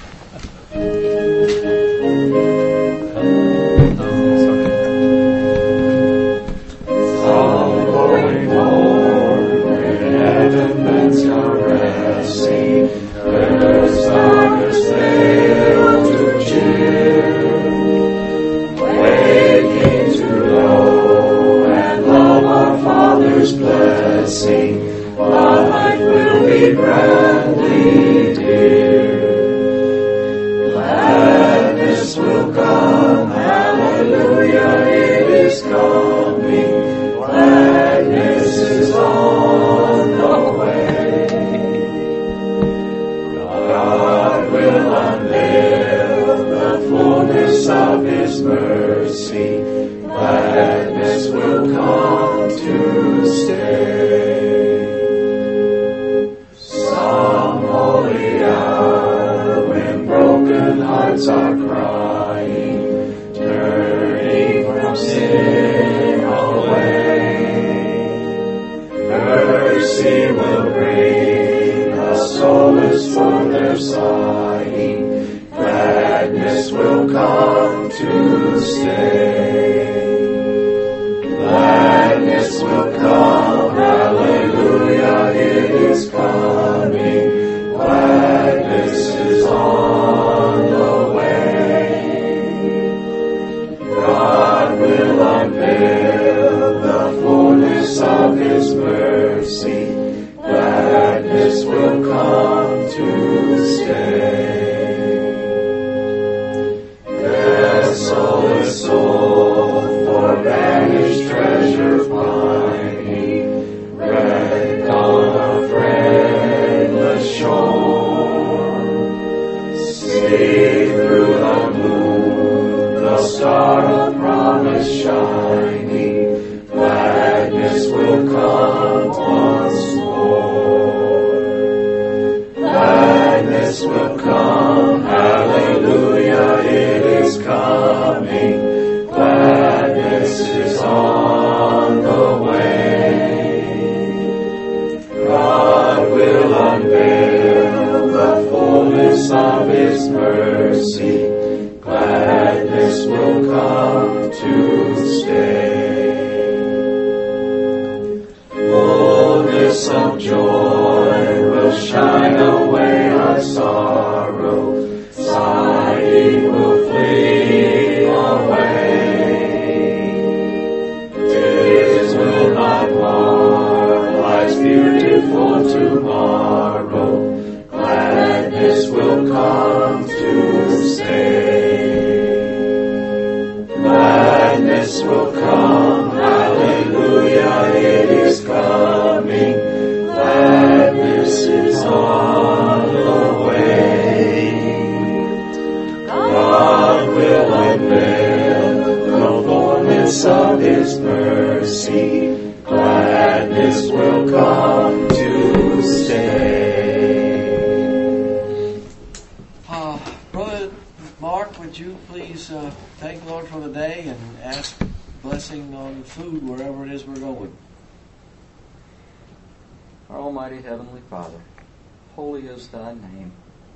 Almighty Heavenly Father, holy is thy name.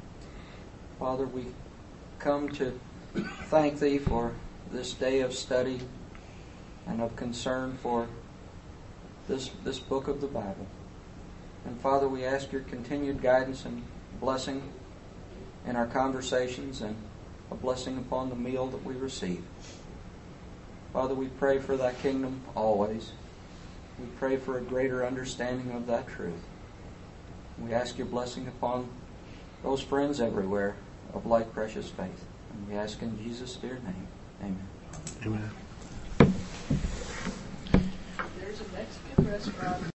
Father, we come to thank thee for this day of study and of concern for this this book of the Bible. And Father, we ask your continued guidance and blessing in our conversations and a blessing upon the meal that we receive. Father, we pray for thy kingdom always. We pray for a greater understanding of that truth. We ask your blessing upon those friends everywhere of like precious faith. And we ask in Jesus' dear name. Amen. Amen. There's a Mexican restaurant